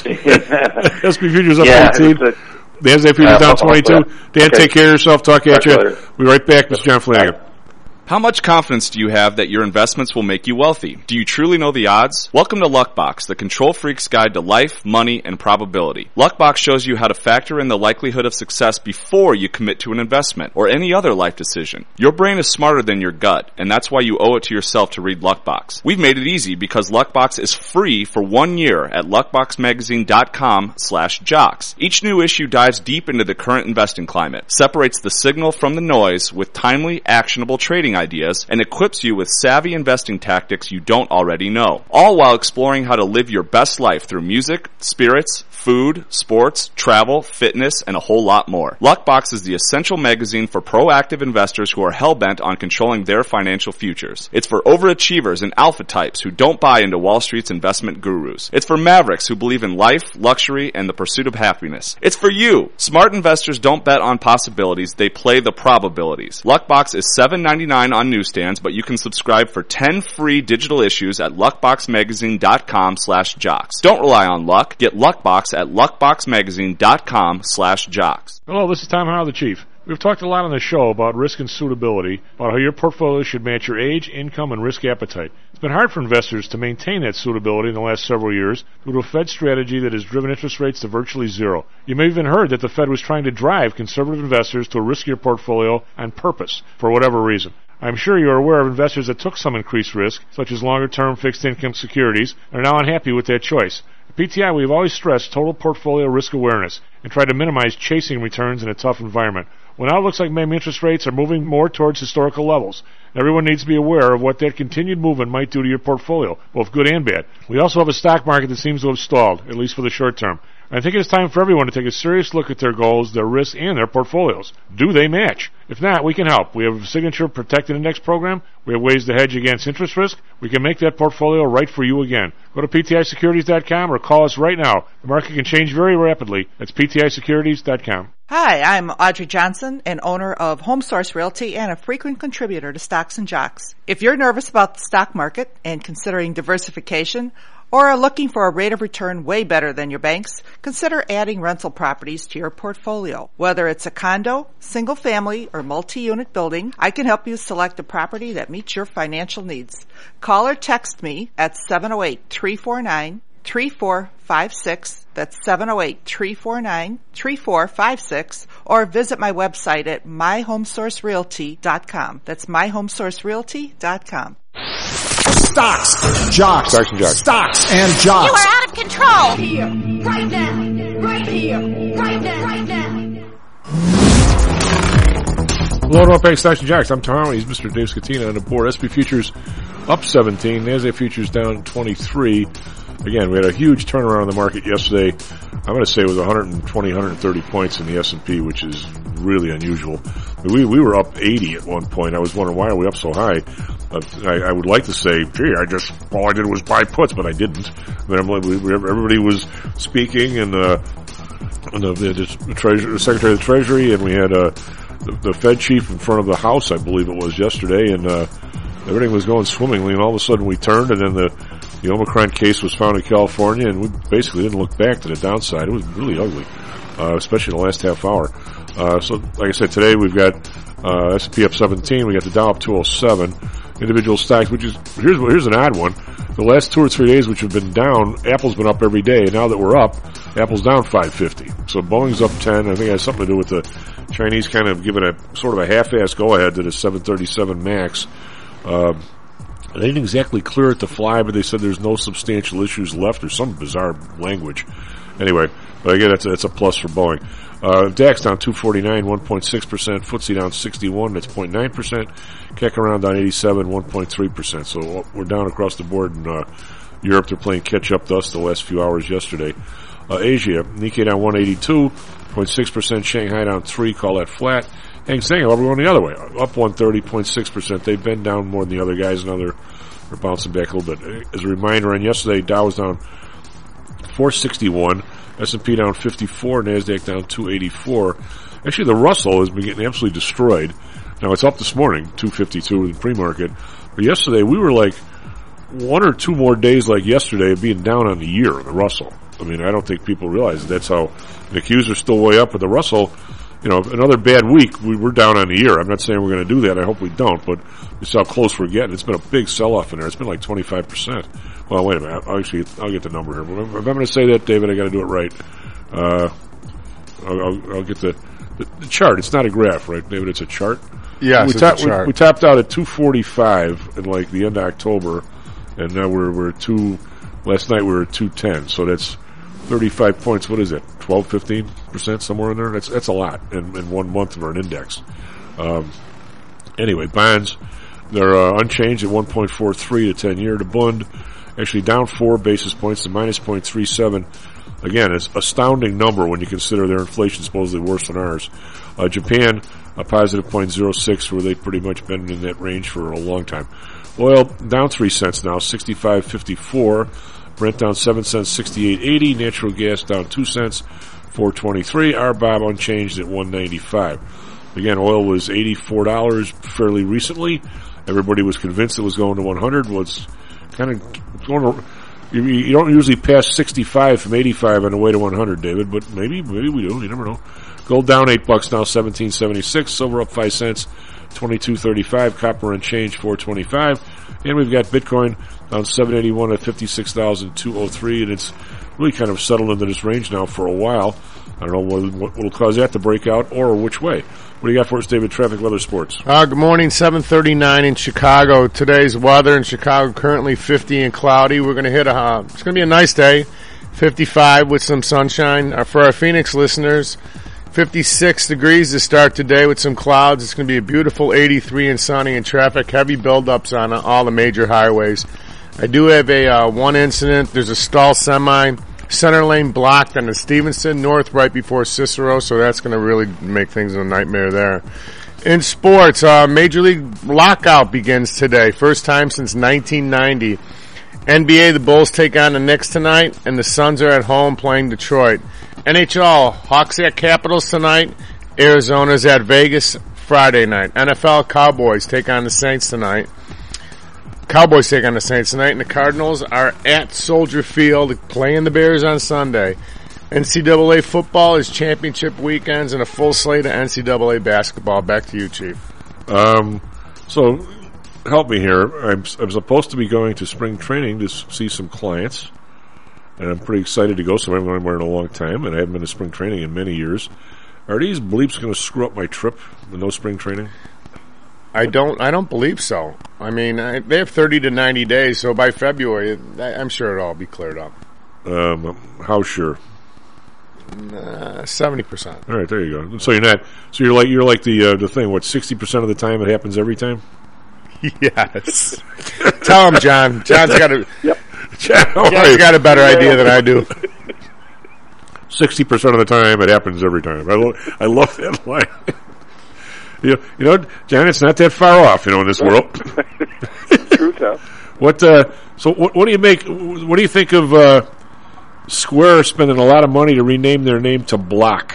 SP Futures up 18. The NASDAQ Futures down 22. Dan, take care of yourself. Talk at you. We'll be right back. This is John Flanagan. How much confidence do you have that your investments will make you wealthy? Do you truly know the odds? Welcome to Luckbox, the control freak's guide to life, money, and probability. Luckbox shows you how to factor in the likelihood of success before you commit to an investment or any other life decision. Your brain is smarter than your gut, and that's why you owe it to yourself to read Luckbox. We've made it easy because Luckbox is free for 1 year at luckboxmagazine.com/jocks. Each new issue dives deep into the current investing climate, separates the signal from the noise with timely, actionable trading ideas, and equips you with savvy investing tactics you don't already know, all while exploring how to live your best life through music, spirits, food, sports, travel, fitness, and a whole lot more. Luckbox is the essential magazine for proactive investors who are hell-bent on controlling their financial futures. It's for overachievers and alpha types who don't buy into Wall Street's investment gurus. It's for mavericks who believe in life, luxury, and the pursuit of happiness. It's for you. Smart investors don't bet on possibilities, they play the probabilities. Luckbox is $7.99 $1.99 on newsstands, but you can subscribe for 10 free digital issues at luckboxmagazine.com/jocks. Don't rely on luck. Get Luckbox at luckboxmagazine.com/jocks. Hello, this is Tom Howell, the Chief. We've talked a lot on the show about risk and suitability, about how your portfolio should match your age, income, and risk appetite. It's been hard for investors to maintain that suitability in the last several years due to a Fed strategy that has driven interest rates to virtually zero. You may have even heard that the Fed was trying to drive conservative investors to a riskier portfolio on purpose, for whatever reason. I'm sure you're aware of investors that took some increased risk, such as longer-term fixed income securities, and are now unhappy with that choice. At PTI, we've always stressed total portfolio risk awareness and tried to minimize chasing returns in a tough environment. Well, now it looks like maybe interest rates are moving more towards historical levels. Everyone needs to be aware of what that continued movement might do to your portfolio, both good and bad. We also have a stock market that seems to have stalled, at least for the short term. I think it's time for everyone to take a serious look at their goals, their risks, and their portfolios. Do they match? If not, we can help. We have a Signature Protected Index program. We have ways to hedge against interest risk. We can make that portfolio right for you again. Go to PTIsecurities.com or call us right now. The market can change very rapidly. That's PTIsecurities.com. Hi, I'm Audrey Johnson, an owner of HomeSource Realty and a frequent contributor to Stocks and Jocks. If you're nervous about the stock market and considering diversification, or are looking for a rate of return way better than your banks, consider adding rental properties to your portfolio. Whether it's a condo, single family, or multi-unit building, I can help you select a property that meets your financial needs. Call or text me at 708-349-3456. That's 708-349-3456. Or visit my website at myhomesourcerealty.com. That's myhomesourcerealty.com. Stocks, jocks, Stocks and Jocks. Stocks and Jocks. You are out of control. Here, right now, right here, right now, right now. Hello, North Bank Stocks and Jocks. I'm Tom Howell. He's Mr. Dave Scatina on the board. SP Futures up 17. NASDAQ Futures down 23. Again, we had a huge turnaround in the market yesterday. I'm going to say it was 120, 130 points in the S&P, which is really unusual. We were up 80 at one point. I was wondering, why are we up so high? I would like to say, gee, all I did was buy puts, but I didn't. Everybody was speaking, and the Secretary of the Treasury, and we had the Fed chief in front of the House, I believe it was yesterday, and everything was going swimmingly, and all of a sudden we turned, and then the Omicron case was found in California, and we basically didn't look back to the downside. It was really ugly, especially in the last half hour. So, like I said, today we've got S&P up 17. We got the Dow up 207. Individual stocks, which is here's an odd one. The last 2 or 3 days, which have been down, Apple's been up every day, and now that we're up, Apple's down 550. So Boeing's up 10. I think it has something to do with the Chinese kind of giving a sort of a half-ass go-ahead to the 737 MAX. They didn't exactly clear it to fly, but they said there's no substantial issues left, or some bizarre language. Anyway, but again, that's a plus for Boeing. DAX down 249, 1.6%. FTSE down 61, that's 0.9%. CAC around down 87, 1.3%. So we're down across the board in Europe. They're playing catch-up to us the last few hours yesterday. Asia, Nikkei down 182, 0.6%. Shanghai down 3, call that flat. Hang Seng, however, going the other way, up 130, 0.6%. They've been down more than the other guys, and now they're bouncing back a little bit. As a reminder, on yesterday, Dow was down 461, S&P down 54, NASDAQ down 284. Actually, the Russell has been getting absolutely destroyed. Now, it's up this morning, 252 in the pre-market. But yesterday, we were like 1 or 2 more days like yesterday of being down on the year, the Russell. I mean, I don't think people realize that's how the Qs are still way up, but the Russell, you know, another bad week, we're down on the year. I'm not saying we're going to do that. I hope we don't, but it's how close we're getting. It's been a big sell-off in there. It's been like 25%. Well, wait a minute. I'll get the number here. But if I'm going to say that, David, I got to do it right. I'll get the chart. It's not a graph, right, David? It's a chart? Yes, it's a chart. We topped out at 245 in like the end of October, and now we're at last night we were at 210. So that's 35 points. What is it? 12, 15%, somewhere in there? That's a lot in 1 month for an index. Anyway, bonds, they're unchanged at 1.43 to 10-year. The Bund actually down 4 basis points to minus 0.37. Again, it's an astounding number when you consider their inflation supposedly worse than ours. Japan, a positive 0.06, where they've pretty much been in that range for a long time. Oil down 3 cents now, 65.54. Brent down 7 cents, 68.80. Natural gas down 2 cents, 4.23. RBOB unchanged at 1.95. Again, oil was $84 fairly recently. Everybody was convinced it was going to 100. Well, it's kind of going to... You don't usually pass 65 from 85 on the way to 100, David, but maybe we do. You never know. Gold down $8 now, $17.76. Silver up 5 cents, $22.35. Copper and change, $4.25. And we've got Bitcoin down $781 at $56,203, and it's really kind of settled into this range now for a while. I don't know what will cause that to break out or which way. What do you got for us, David? Traffic, weather, sports. Good morning, 7:39 in Chicago. Today's weather in Chicago currently 50 and cloudy. We're going to hit it's going to be a nice day, 55 with some sunshine. For our Phoenix listeners, 56 degrees to start today with some clouds. It's going to be a beautiful 83 and sunny, and traffic heavy buildups on all the major highways. I do have one incident. There's a stall semi. Center lane blocked on the Stevenson North right before Cicero, so that's going to really make things a nightmare there. In sports, Major League lockout begins today. First time since 1990. NBA, the Bulls take on the Knicks tonight, and the Suns are at home playing Detroit. NHL, Hawks at Capitals tonight. Arizona's at Vegas Friday night. NFL, Cowboys take on the Saints tonight. And the Cardinals are at Soldier Field playing the Bears on Sunday. NCAA football is championship weekends and a full slate of NCAA basketball. Back to you, Chief. So, help me here. I'm supposed to be going to spring training to see some clients, and I'm pretty excited to go, so I haven't gone anywhere in a long time, and I haven't been to spring training in many years. Are these bleeps going to screw up my trip with no spring training? I don't believe so. I mean, they have 30 to 90 days, so by February, I'm sure it'll all be cleared up. How sure? 70%. All right, there you go. So you're like the thing. What, 60% of the time it happens every time? Yes. Tell him, John. John's got a John's got a better idea than I do. 60% of the time it happens every time. I love that line. You know, John, it's not that far off, in this world. True, Tom. What do you make? What do you think of Square spending a lot of money to rename their name to Block?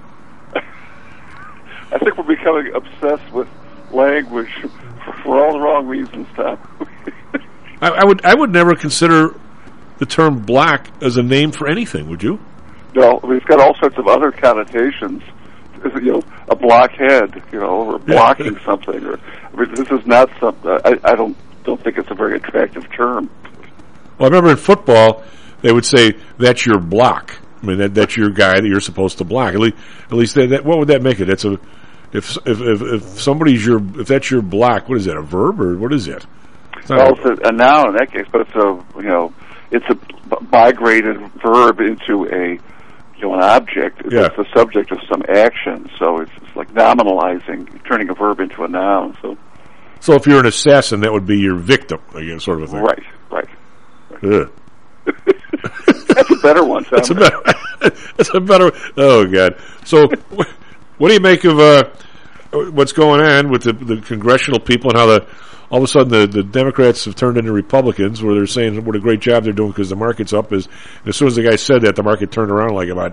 I think we're becoming obsessed with language for all the wrong reasons, Tom. I would never consider the term Block as a name for anything. Would you? No, it's got all sorts of other connotations. A blockhead, or blocking something. This is not something. I don't think it's a very attractive term. Well, I remember in football they would say that's your block. I mean that's your guy that you're supposed to block. At least that. What would that make it? If somebody's if that's your block, what is that? A verb or what is it? It's a noun in that case, but it's a migrated verb into an object. Yeah. It's the subject of some action, so it's like nominalizing, turning a verb into a noun. So if you're an assassin, that would be your victim, I guess, sort of a thing. Right. Ugh. That's a better one, Tom. That's a better. Oh God. So, what do you make of what's going on with the congressional people and how all of a sudden the Democrats have turned into Republicans, where they're saying what a great job they're doing because the market's up. As soon as the guy said that, the market turned around like about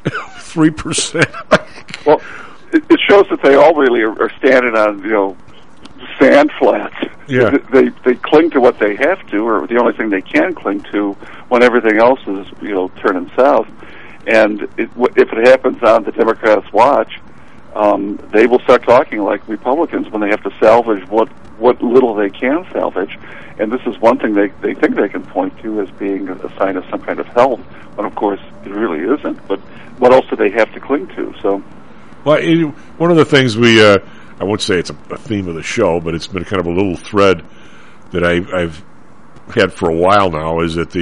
3%. Well, it shows that they all really are standing on sand flats. Yeah. They cling to what they have to, or the only thing they can cling to when everything else is turning south. And if it happens on the Democrats' watch, they will start talking like Republicans when they have to salvage what little they can salvage. And this is one thing they think they can point to as being a sign of some kind of health, when of course it really isn't. But what else do they have to cling to? So, well, one of the things I won't say it's a theme of the show, but it's been kind of a little thread that I've had for a while now, is that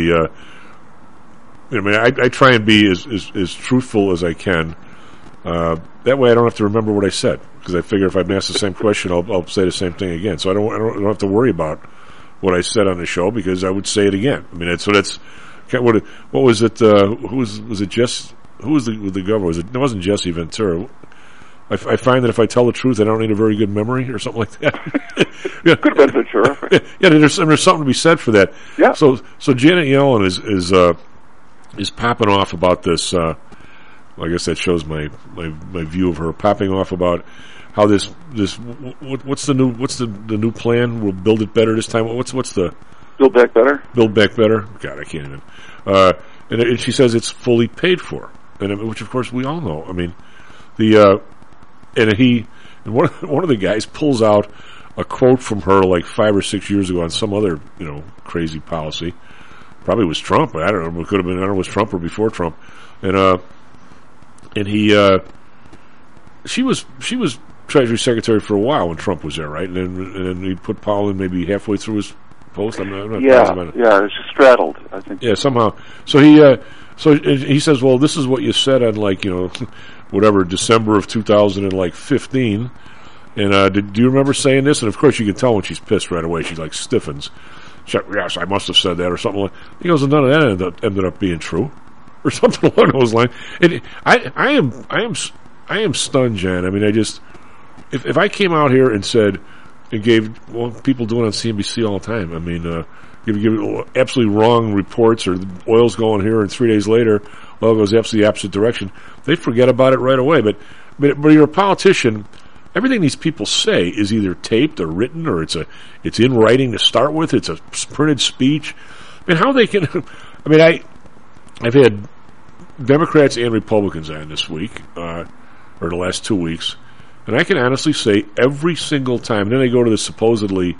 I try and be as truthful as I can. That way I don't have to remember what I said, because I figure if I'm asked the same question, I'll say the same thing again. So I don't have to worry about what I said on the show, because I would say it again. I mean, that's what was it? Who was it? Who was the governor? It wasn't Jesse Ventura. I find that if I tell the truth, I don't need a very good memory or something like that. Yeah. Could have been Ventura. Yeah, there's something to be said for that. Yeah. So Janet Yellen is popping off about this. I guess that shows my view of her popping off about how this what's the new plan? We'll build it better this time. What's the Build Back Better? Build Back Better. God, I can't even. And she says it's fully paid for, and which of course we all know. I mean, one of the guys pulls out a quote from her like 5 or 6 years ago on some other crazy policy. Probably was Trump. I don't know. It could have been. I don't know. It was Trump or before Trump, and she was Treasury Secretary for a while when Trump was there, right? And then he put Powell in maybe halfway through his post. I'm not it's just straddled, I think. Yeah, somehow. So he says, well, this is what you said on whatever December of 2015. And do you remember saying this? And of course, you can tell when she's pissed right away. She like stiffens. Yes, I must have said that or something like. He goes, and none of that ended up being true, or something along those lines. And I am stunned, Jan. I mean, if I came out here and said, and gave, people do it on CNBC all the time. I mean, give absolutely wrong reports, or the oil's going here, and 3 days later, oil goes absolutely the opposite direction. They forget about it right away. But you're a politician. Everything these people say is either taped or written, or it's in writing to start with. It's a printed speech. I mean, how they can? I mean, I've had Democrats and Republicans on this week, or the last 2 weeks, and I can honestly say every single time. And then they go to the supposedly,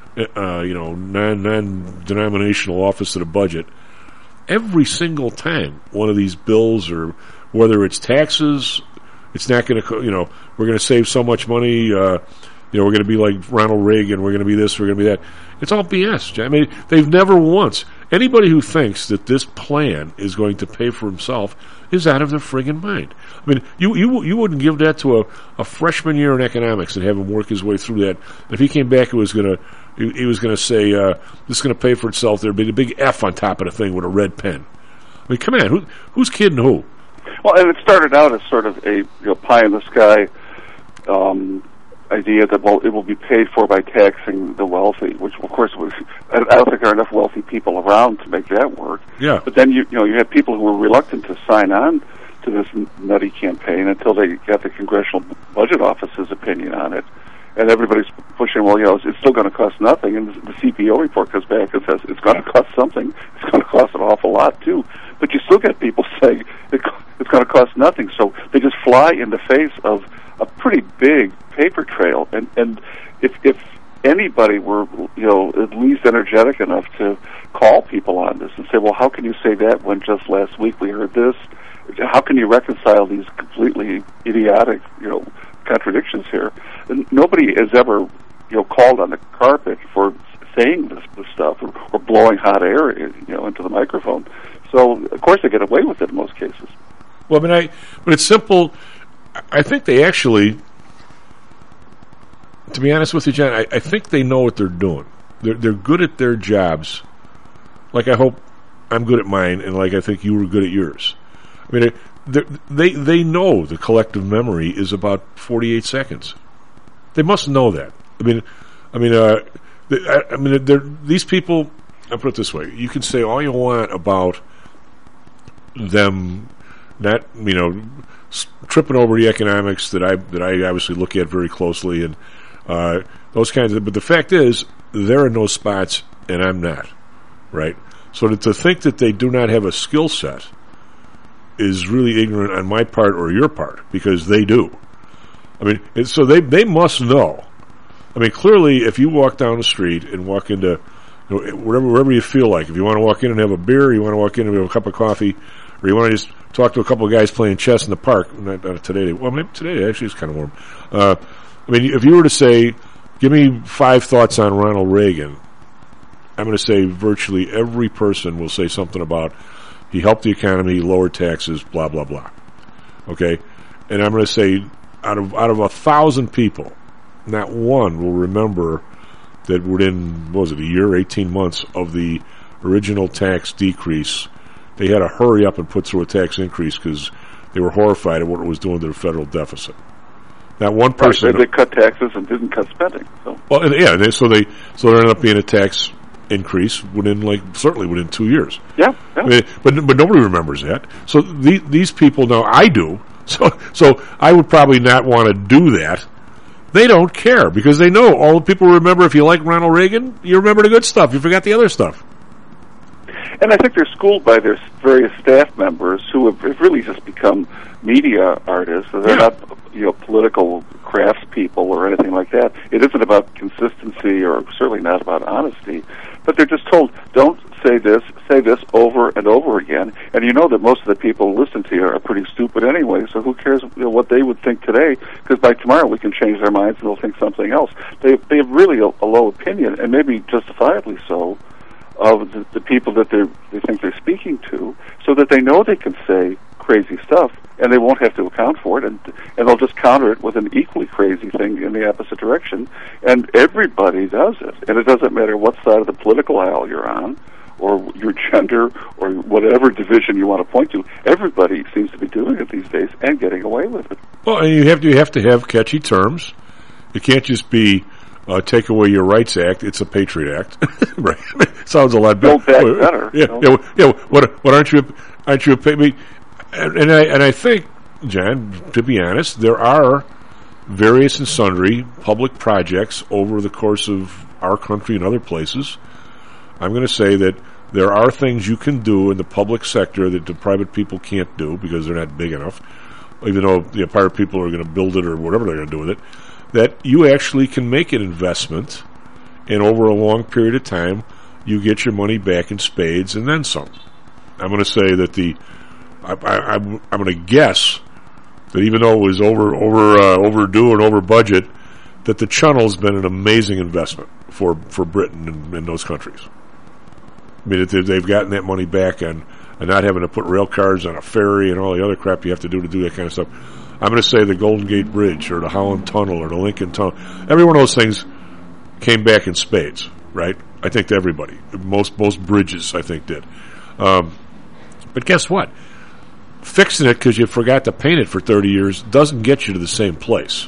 non-denominational office of the budget. Every single time one of these bills, or whether it's taxes. It's not going to, we're going to save so much money, we're going to be like Ronald Reagan, we're going to be this, we're going to be that. It's all BS. I mean, they've never once, anybody who thinks that this plan is going to pay for himself is out of their friggin' mind. I mean, you wouldn't give that to a freshman year in economics and have him work his way through that. And if he came back, he was going to say, this is going to pay for itself. There'd be a big F on top of the thing with a red pen. I mean, come on, who's kidding who? Well, and it started out as sort of a pie in the sky idea that it will be paid for by taxing the wealthy, which of course I don't think there are enough wealthy people around to make that work. Yeah. But then you had people who were reluctant to sign on to this nutty campaign until they got the Congressional Budget Office's opinion on it, and everybody's pushing. Well, it's still going to cost nothing, and the CPO report comes back and says it's going to cost something. It's going to cost an awful lot too. But you still get people saying it's going to cost nothing. So they just fly in the face of a pretty big paper trail. And if anybody were, at least energetic enough to call people on this and say, well, how can you say that when just last week we heard this? How can you reconcile these completely idiotic, contradictions here? And nobody has ever, called on the carpet for saying this stuff or blowing hot air, into the microphone. So, of course, they get away with it in most cases. Well, but it's simple. I think they actually, to be honest with you, John, I think they know what they're doing. They're good at their jobs. Like I hope I'm good at mine, and like I think you were good at yours. I mean, they know the collective memory is about 48 seconds. They must know that. These people. I'll put it this way: you can say all you want about them not, tripping over the economics that I obviously look at very closely, and those kinds of. But the fact is, they're in those spots, and I'm not, right? So to think that they do not have a skill set is really ignorant on my part or your part, because they do. I mean, so they must know. I mean, clearly, if you walk down the street and walk into wherever you feel like, if you want to walk in and have a beer, you want to walk in and have a cup of coffee, or you want to just talk to a couple of guys playing chess in the park. Not today. Well, maybe today actually it's kind of warm. I mean, if you were to say, give me 5 thoughts on Ronald Reagan, I'm going to say virtually every person will say something about he helped the economy, he lowered taxes, blah, blah, blah. Okay? And I'm going to say out of 1,000 people, not one will remember that within, a year, 18 months of the original tax decrease, they had to hurry up and put through a tax increase because they were horrified at what it was doing to the federal deficit. Not one person. They cut taxes and didn't cut spending. So. Well, yeah, so there ended up being a tax increase certainly within 2 years. Yeah. I mean, but nobody remembers that. So these people now, I do. So I would probably not want to do that. They don't care because they know all the people remember. If you like Ronald Reagan, you remember the good stuff. You forgot the other stuff. And I think they're schooled by their various staff members who have really just become media artists. They're not, political craftspeople or anything like that. It isn't about consistency or certainly not about honesty. But they're just told, don't say this over and over again. And you know that most of the people who listen to you are pretty stupid anyway, so who cares what they would think today, because by tomorrow we can change their minds and they'll think something else. They have really a low opinion, and maybe justifiably so, of the people that they think they're speaking to, so that they know they can say crazy stuff, and they won't have to account for it, and they'll just counter it with an equally crazy thing in the opposite direction. And everybody does it, and it doesn't matter what side of the political aisle you're on, or your gender, or whatever division you want to point to. Everybody seems to be doing it these days and getting away with it. Well, and you have to have catchy terms. It can't just be Take Away Your Rights Act. It's a Patriot Act, right? Sounds a lot better. Build back better. Yeah. What aren't you a and I think, John, to be honest, there are various and sundry public projects over the course of our country and other places. I'm going to say that there are things you can do in the public sector that the private people can't do because they're not big enough, even though the private people are going to build it or whatever they're going to do with it, that you actually can make an investment, and over a long period of time, you get your money back in spades and then some. I'm going to say that I'm going to guess that even though it was overdue and over budget, that the Channel's been an amazing investment for Britain and those countries. I mean, they've gotten that money back and not having to put rail cars on a ferry and all the other crap you have to do that kind of stuff. I'm going to say the Golden Gate Bridge or the Holland Tunnel or the Lincoln Tunnel. Every one of those things came back in spades, right? I think to everybody. Most bridges, I think, did. But guess what? Fixing it because you forgot to paint it for 30 years doesn't get you to the same place.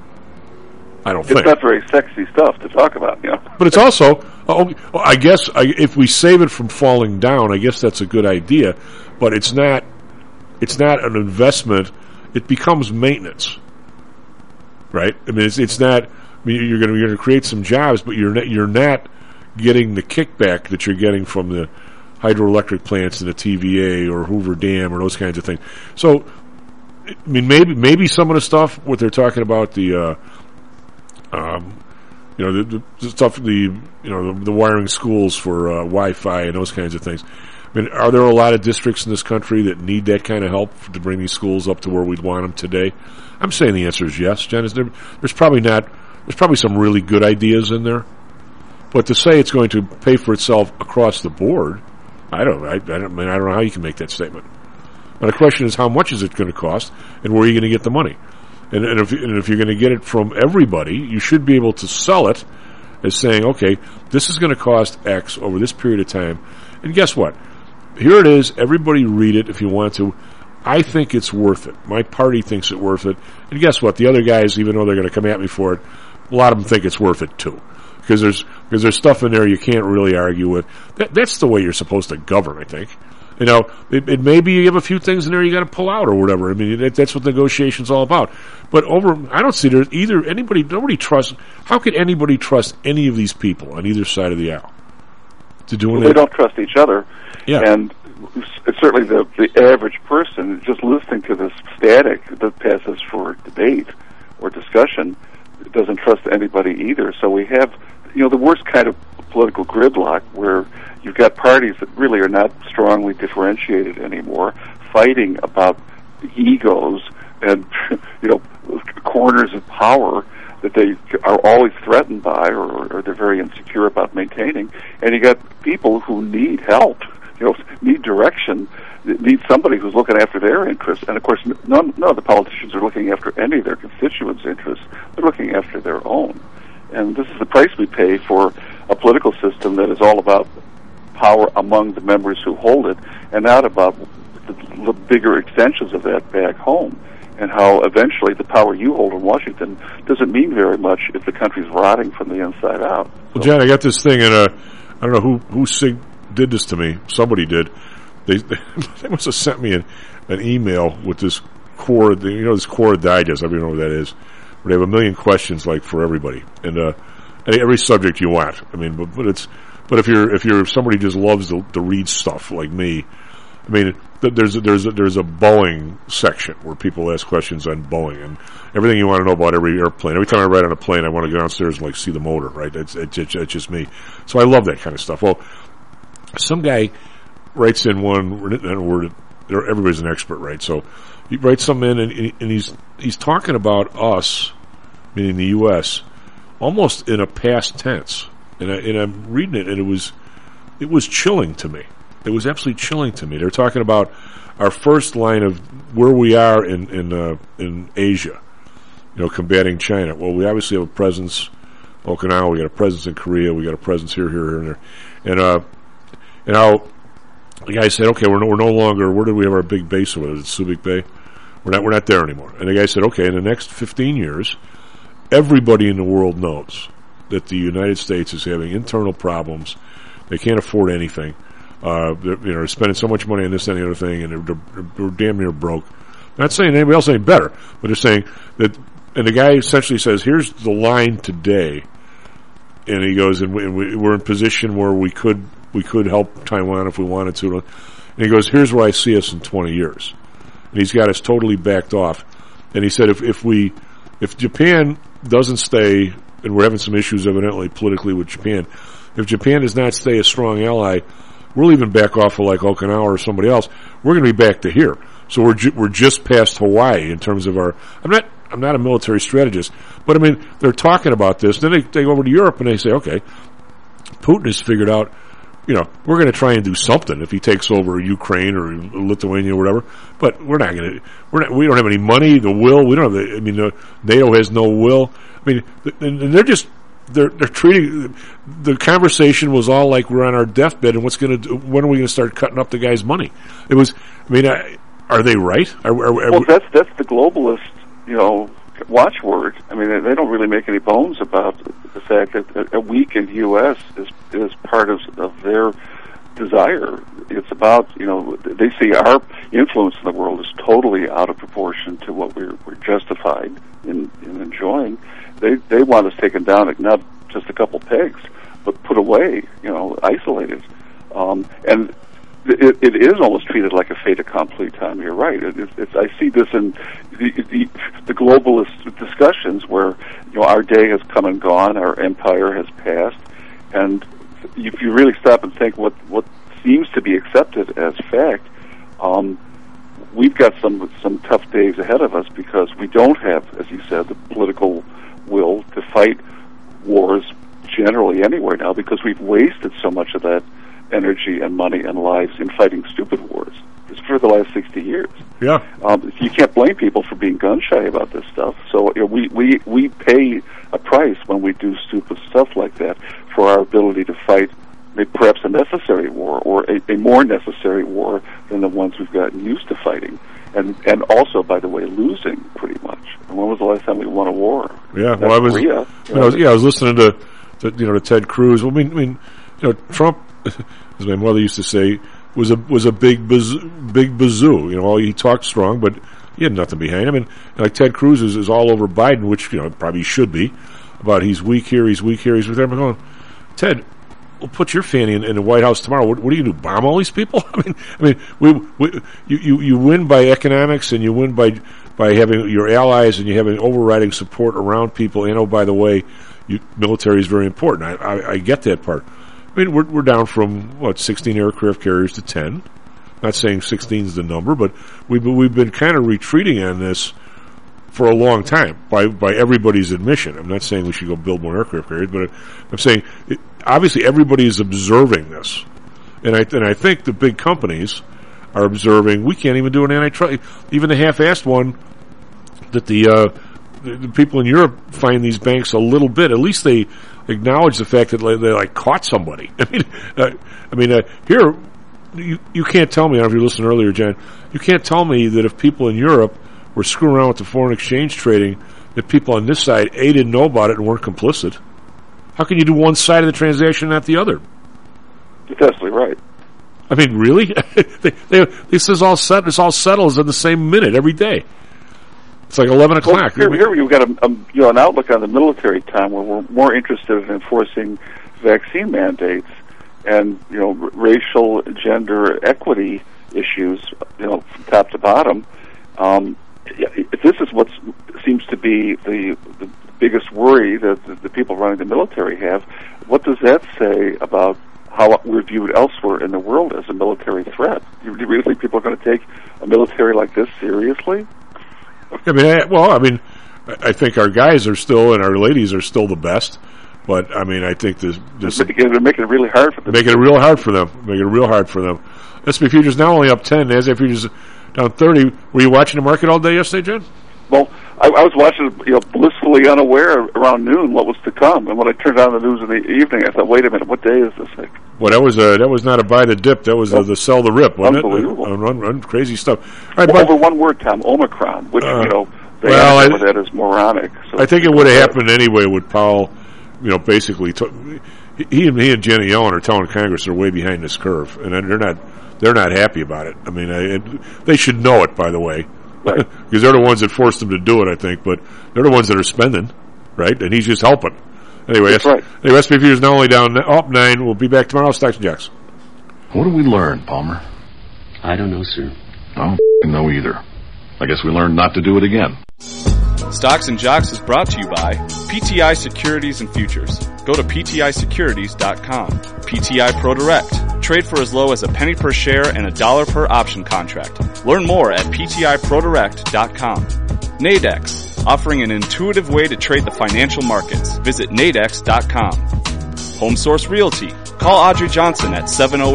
I don't think. It's not very sexy stuff to talk about, But it's also, I guess, if we save it from falling down, I guess that's a good idea. But it's not an investment. It becomes maintenance, right? I mean, it's not. I mean, you're going to create some jobs, but you're not getting the kickback that you're getting from the hydroelectric plants in the TVA or Hoover Dam or those kinds of things. So, I mean, maybe some of the stuff what they're talking about the stuff the wiring schools for Wi-Fi and those kinds of things. I mean, are there a lot of districts in this country that need that kind of help to bring these schools up to where we'd want them today? I'm saying the answer is yes, Jen. There's probably not. There's probably some really good ideas in there, but to say it's going to pay for itself across the board, I don't know how you can make that statement. But the question is, how much is it going to cost, and where are you going to get the money? And if you're going to get it from everybody, you should be able to sell it as saying, okay, this is going to cost X over this period of time. And guess what? Here it is. Everybody read it if you want to. I think it's worth it. My party thinks it's worth it. And guess what? The other guys, even though they're going to come at me for it, a lot of them think it's worth it too. Because there's stuff in there you can't really argue with. That's the way you're supposed to govern, I think. It may be you have a few things in there you got to pull out or whatever. I mean, that's what negotiation's all about. But I don't see there's either nobody trusts. How could anybody trust any of these people on either side of the aisle to do anything? They don't trust each other. Yeah. And certainly the average person just listening to this static that passes for debate or discussion doesn't trust anybody either. So we have, the worst kind of political gridlock where you've got parties that really are not strongly differentiated anymore, fighting about egos and, corners of power that they are always threatened by or they're very insecure about maintaining. And you got people who need help, need direction, need somebody who's looking after their interests. And of course, none of the politicians are looking after any of their constituents' interests. They're looking after their own. And this is the price we pay for a political system that is all about power among the members who hold it, and not about the bigger extensions of that back home, and how eventually the power you hold in Washington doesn't mean very much if the country's rotting from the inside out. Well, John, I got this thing, and I don't know who did this to me. Somebody did. They must have sent me an email with this Quora, this Quora Digest. I don't even know what that is. where they have a million questions like for everybody and every subject you want. I mean, but if you're somebody who just loves to read stuff like me, I mean, there's a Boeing section where people ask questions on Boeing and everything you want to know about every airplane. Every time I ride on a plane, I want to go downstairs and see the motor. Right? It's just me. So I love that kind of stuff. Well, some guy writes in one word. Everybody's an expert, right? So he writes something in, and he's talking about us, meaning the U.S., almost in a past tense. And I'm reading it, and it was chilling to me. It was absolutely chilling to me. They're talking about our first line of where we are in Asia, combating China. Well, we obviously have a presence in Okinawa. We got a presence in Korea. We got a presence here, and there. And how the guy said, okay, we're no longer. Where did we have our big base over? Is it Subic Bay? We're not there anymore. And the guy said, okay, in the next 15 years, everybody in the world knows that the United States is having internal problems. They can't afford anything. They're spending so much money on this and the other thing, and they're damn near broke. Not saying anybody else any better, but they're saying that. And the guy essentially says, "Here's the line today," and he goes, "And we're in position where we could help Taiwan if we wanted to." And he goes, "Here's where I see us in 20 years," and he's got us totally backed off. And he said, "If Japan doesn't stay, and we're having some issues evidently politically with Japan, if Japan does not stay a strong ally, we'll even back off of like Okinawa or somebody else. We're going to be back to here. So we're just past Hawaii in terms of our. I'm not a military strategist, but I mean they're talking about this. Then they go over to Europe and they say, okay, Putin has figured out, we're going to try and do something if he takes over Ukraine or Lithuania or whatever. But we don't have any money, the will. We don't have NATO has no will. I mean, and they're treating the conversation was all like we're on our deathbed and when are we going to start cutting up the guy's money? It was. Are they right? Well, that's the globalist, watchword. I mean, they don't really make any bones about the fact that a weakened U.S. is part of their desire. It's about, they see our influence in the world is totally out of proportion to what we're justified in enjoying. They want us taken down, not just a couple pegs, but put away, isolated. And it is almost treated like a fait accompli, Tom. You're right. I see this in the globalist discussions where, our day has come and gone, our empire has passed, and if you really stop and think what seems to be accepted as fact, we've got some tough days ahead of us because we don't have, as you said, the political will to fight wars generally anywhere now because we've wasted so much of that energy and money and lives in fighting stupid wars for the last 60 years. Yeah. You can't blame people for being gun-shy about this stuff. So we pay a price when we do stupid stuff like that for our ability to fight perhaps a necessary war or a more necessary war than the ones we've gotten used to fighting. And also, by the way, losing pretty much. And when was the last time we won a war? Yeah, well, I was listening to Ted Cruz. Well, I mean, Trump, as my mother used to say, was a big bazoo. He talked strong, but he had nothing behind him. And like Ted Cruz is all over Biden, which probably should be. About he's weak here, he's weak here, he's weak there. I'm going, Ted, we'll put your fanny in the White House tomorrow. What do you do? Bomb all these people? You win by economics, and you win by having your allies, and you have an overriding support around people. And oh, by the way, military is very important. I get that part. I mean, we're down from 16 aircraft carriers to 10. Not saying 16 is the number, but we've been kind of retreating on this for a long time by everybody's admission. I'm not saying we should go build more aircraft carriers, but I'm saying obviously everybody is observing this, and I think the big companies are observing. We can't even do an antitrust, even the half-assed one that the people in Europe find these banks a little bit. At least they acknowledge the fact that they caught somebody. Here you can't tell me. I don't know if you listened earlier, John. You can't tell me that if people in Europe were screwing around with the foreign exchange trading, that people on this side didn't know about it and weren't complicit. How can you do one side of the transaction, not the other? You're absolutely right. I mean, really? This is all set. It's all settles in the same minute every day. It's like 11 o'clock. Well, here we've got an outlook on the military, Tom, where we're more interested in enforcing vaccine mandates and racial, gender equity issues, from top to bottom. If this is what seems to be the biggest worry that the people running the military have, what does that say about how we're viewed elsewhere in the world as a military threat? Do you really think people are going to take a military like this seriously? I think our guys are still, and our ladies are still the best. But I think this they're making it really hard for them. Making it real hard for them. S&P futures now only up 10. NASDAQ futures down 30. Were you watching the market all day yesterday, Jen? Well, I was watching, blissfully unaware around noon what was to come. And when I turned on the news in the evening, I thought, wait a minute, what day is this thing? Well, that was not a buy the dip. That was the sell the rip, wasn't Unbelievable. it? Crazy stuff. All right, over one word, Tom, Omicron, which, they have that as moronic. So I think it would have happened anyway with Powell, basically. He and Janet Yellen are telling Congress they're way behind this curve, and they're not happy about it. They should know it, by the way. Right. Because they're the ones that forced them to do it, I think, but they're the ones that are spending, right? And he's just helping. Anyway, that's right. Anyway, S&P futures not only down, up 9. We'll be back tomorrow. Stocks and Jocks. What did we learn, Palmer? I don't know, sir. I don't know either. I guess we learned not to do it again. Stocks and Jocks is brought to you by PTI Securities and Futures. Go to PTIsecurities.com. PTI Pro Direct. Trade for as low as a penny per share and $1 per option contract. Learn more at PTIProDirect.com. Nadex. Offering an intuitive way to trade the financial markets. Visit Nadex.com. HomeSource Realty. Call Audrey Johnson at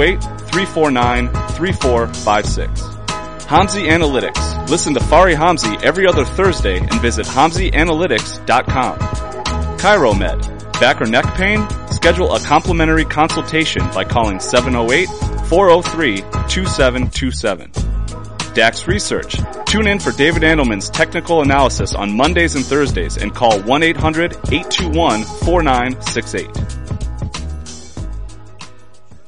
708-349-3456. Hamzy Analytics. Listen to Fari Hamzy every other Thursday and visit HamzyAnalytics.com. ChiroMed. Back or neck pain? Schedule a complimentary consultation by calling 708-403-2727. DAX Research. Tune in for David Andelman's technical analysis on Mondays and Thursdays and call 1-800-821-4968.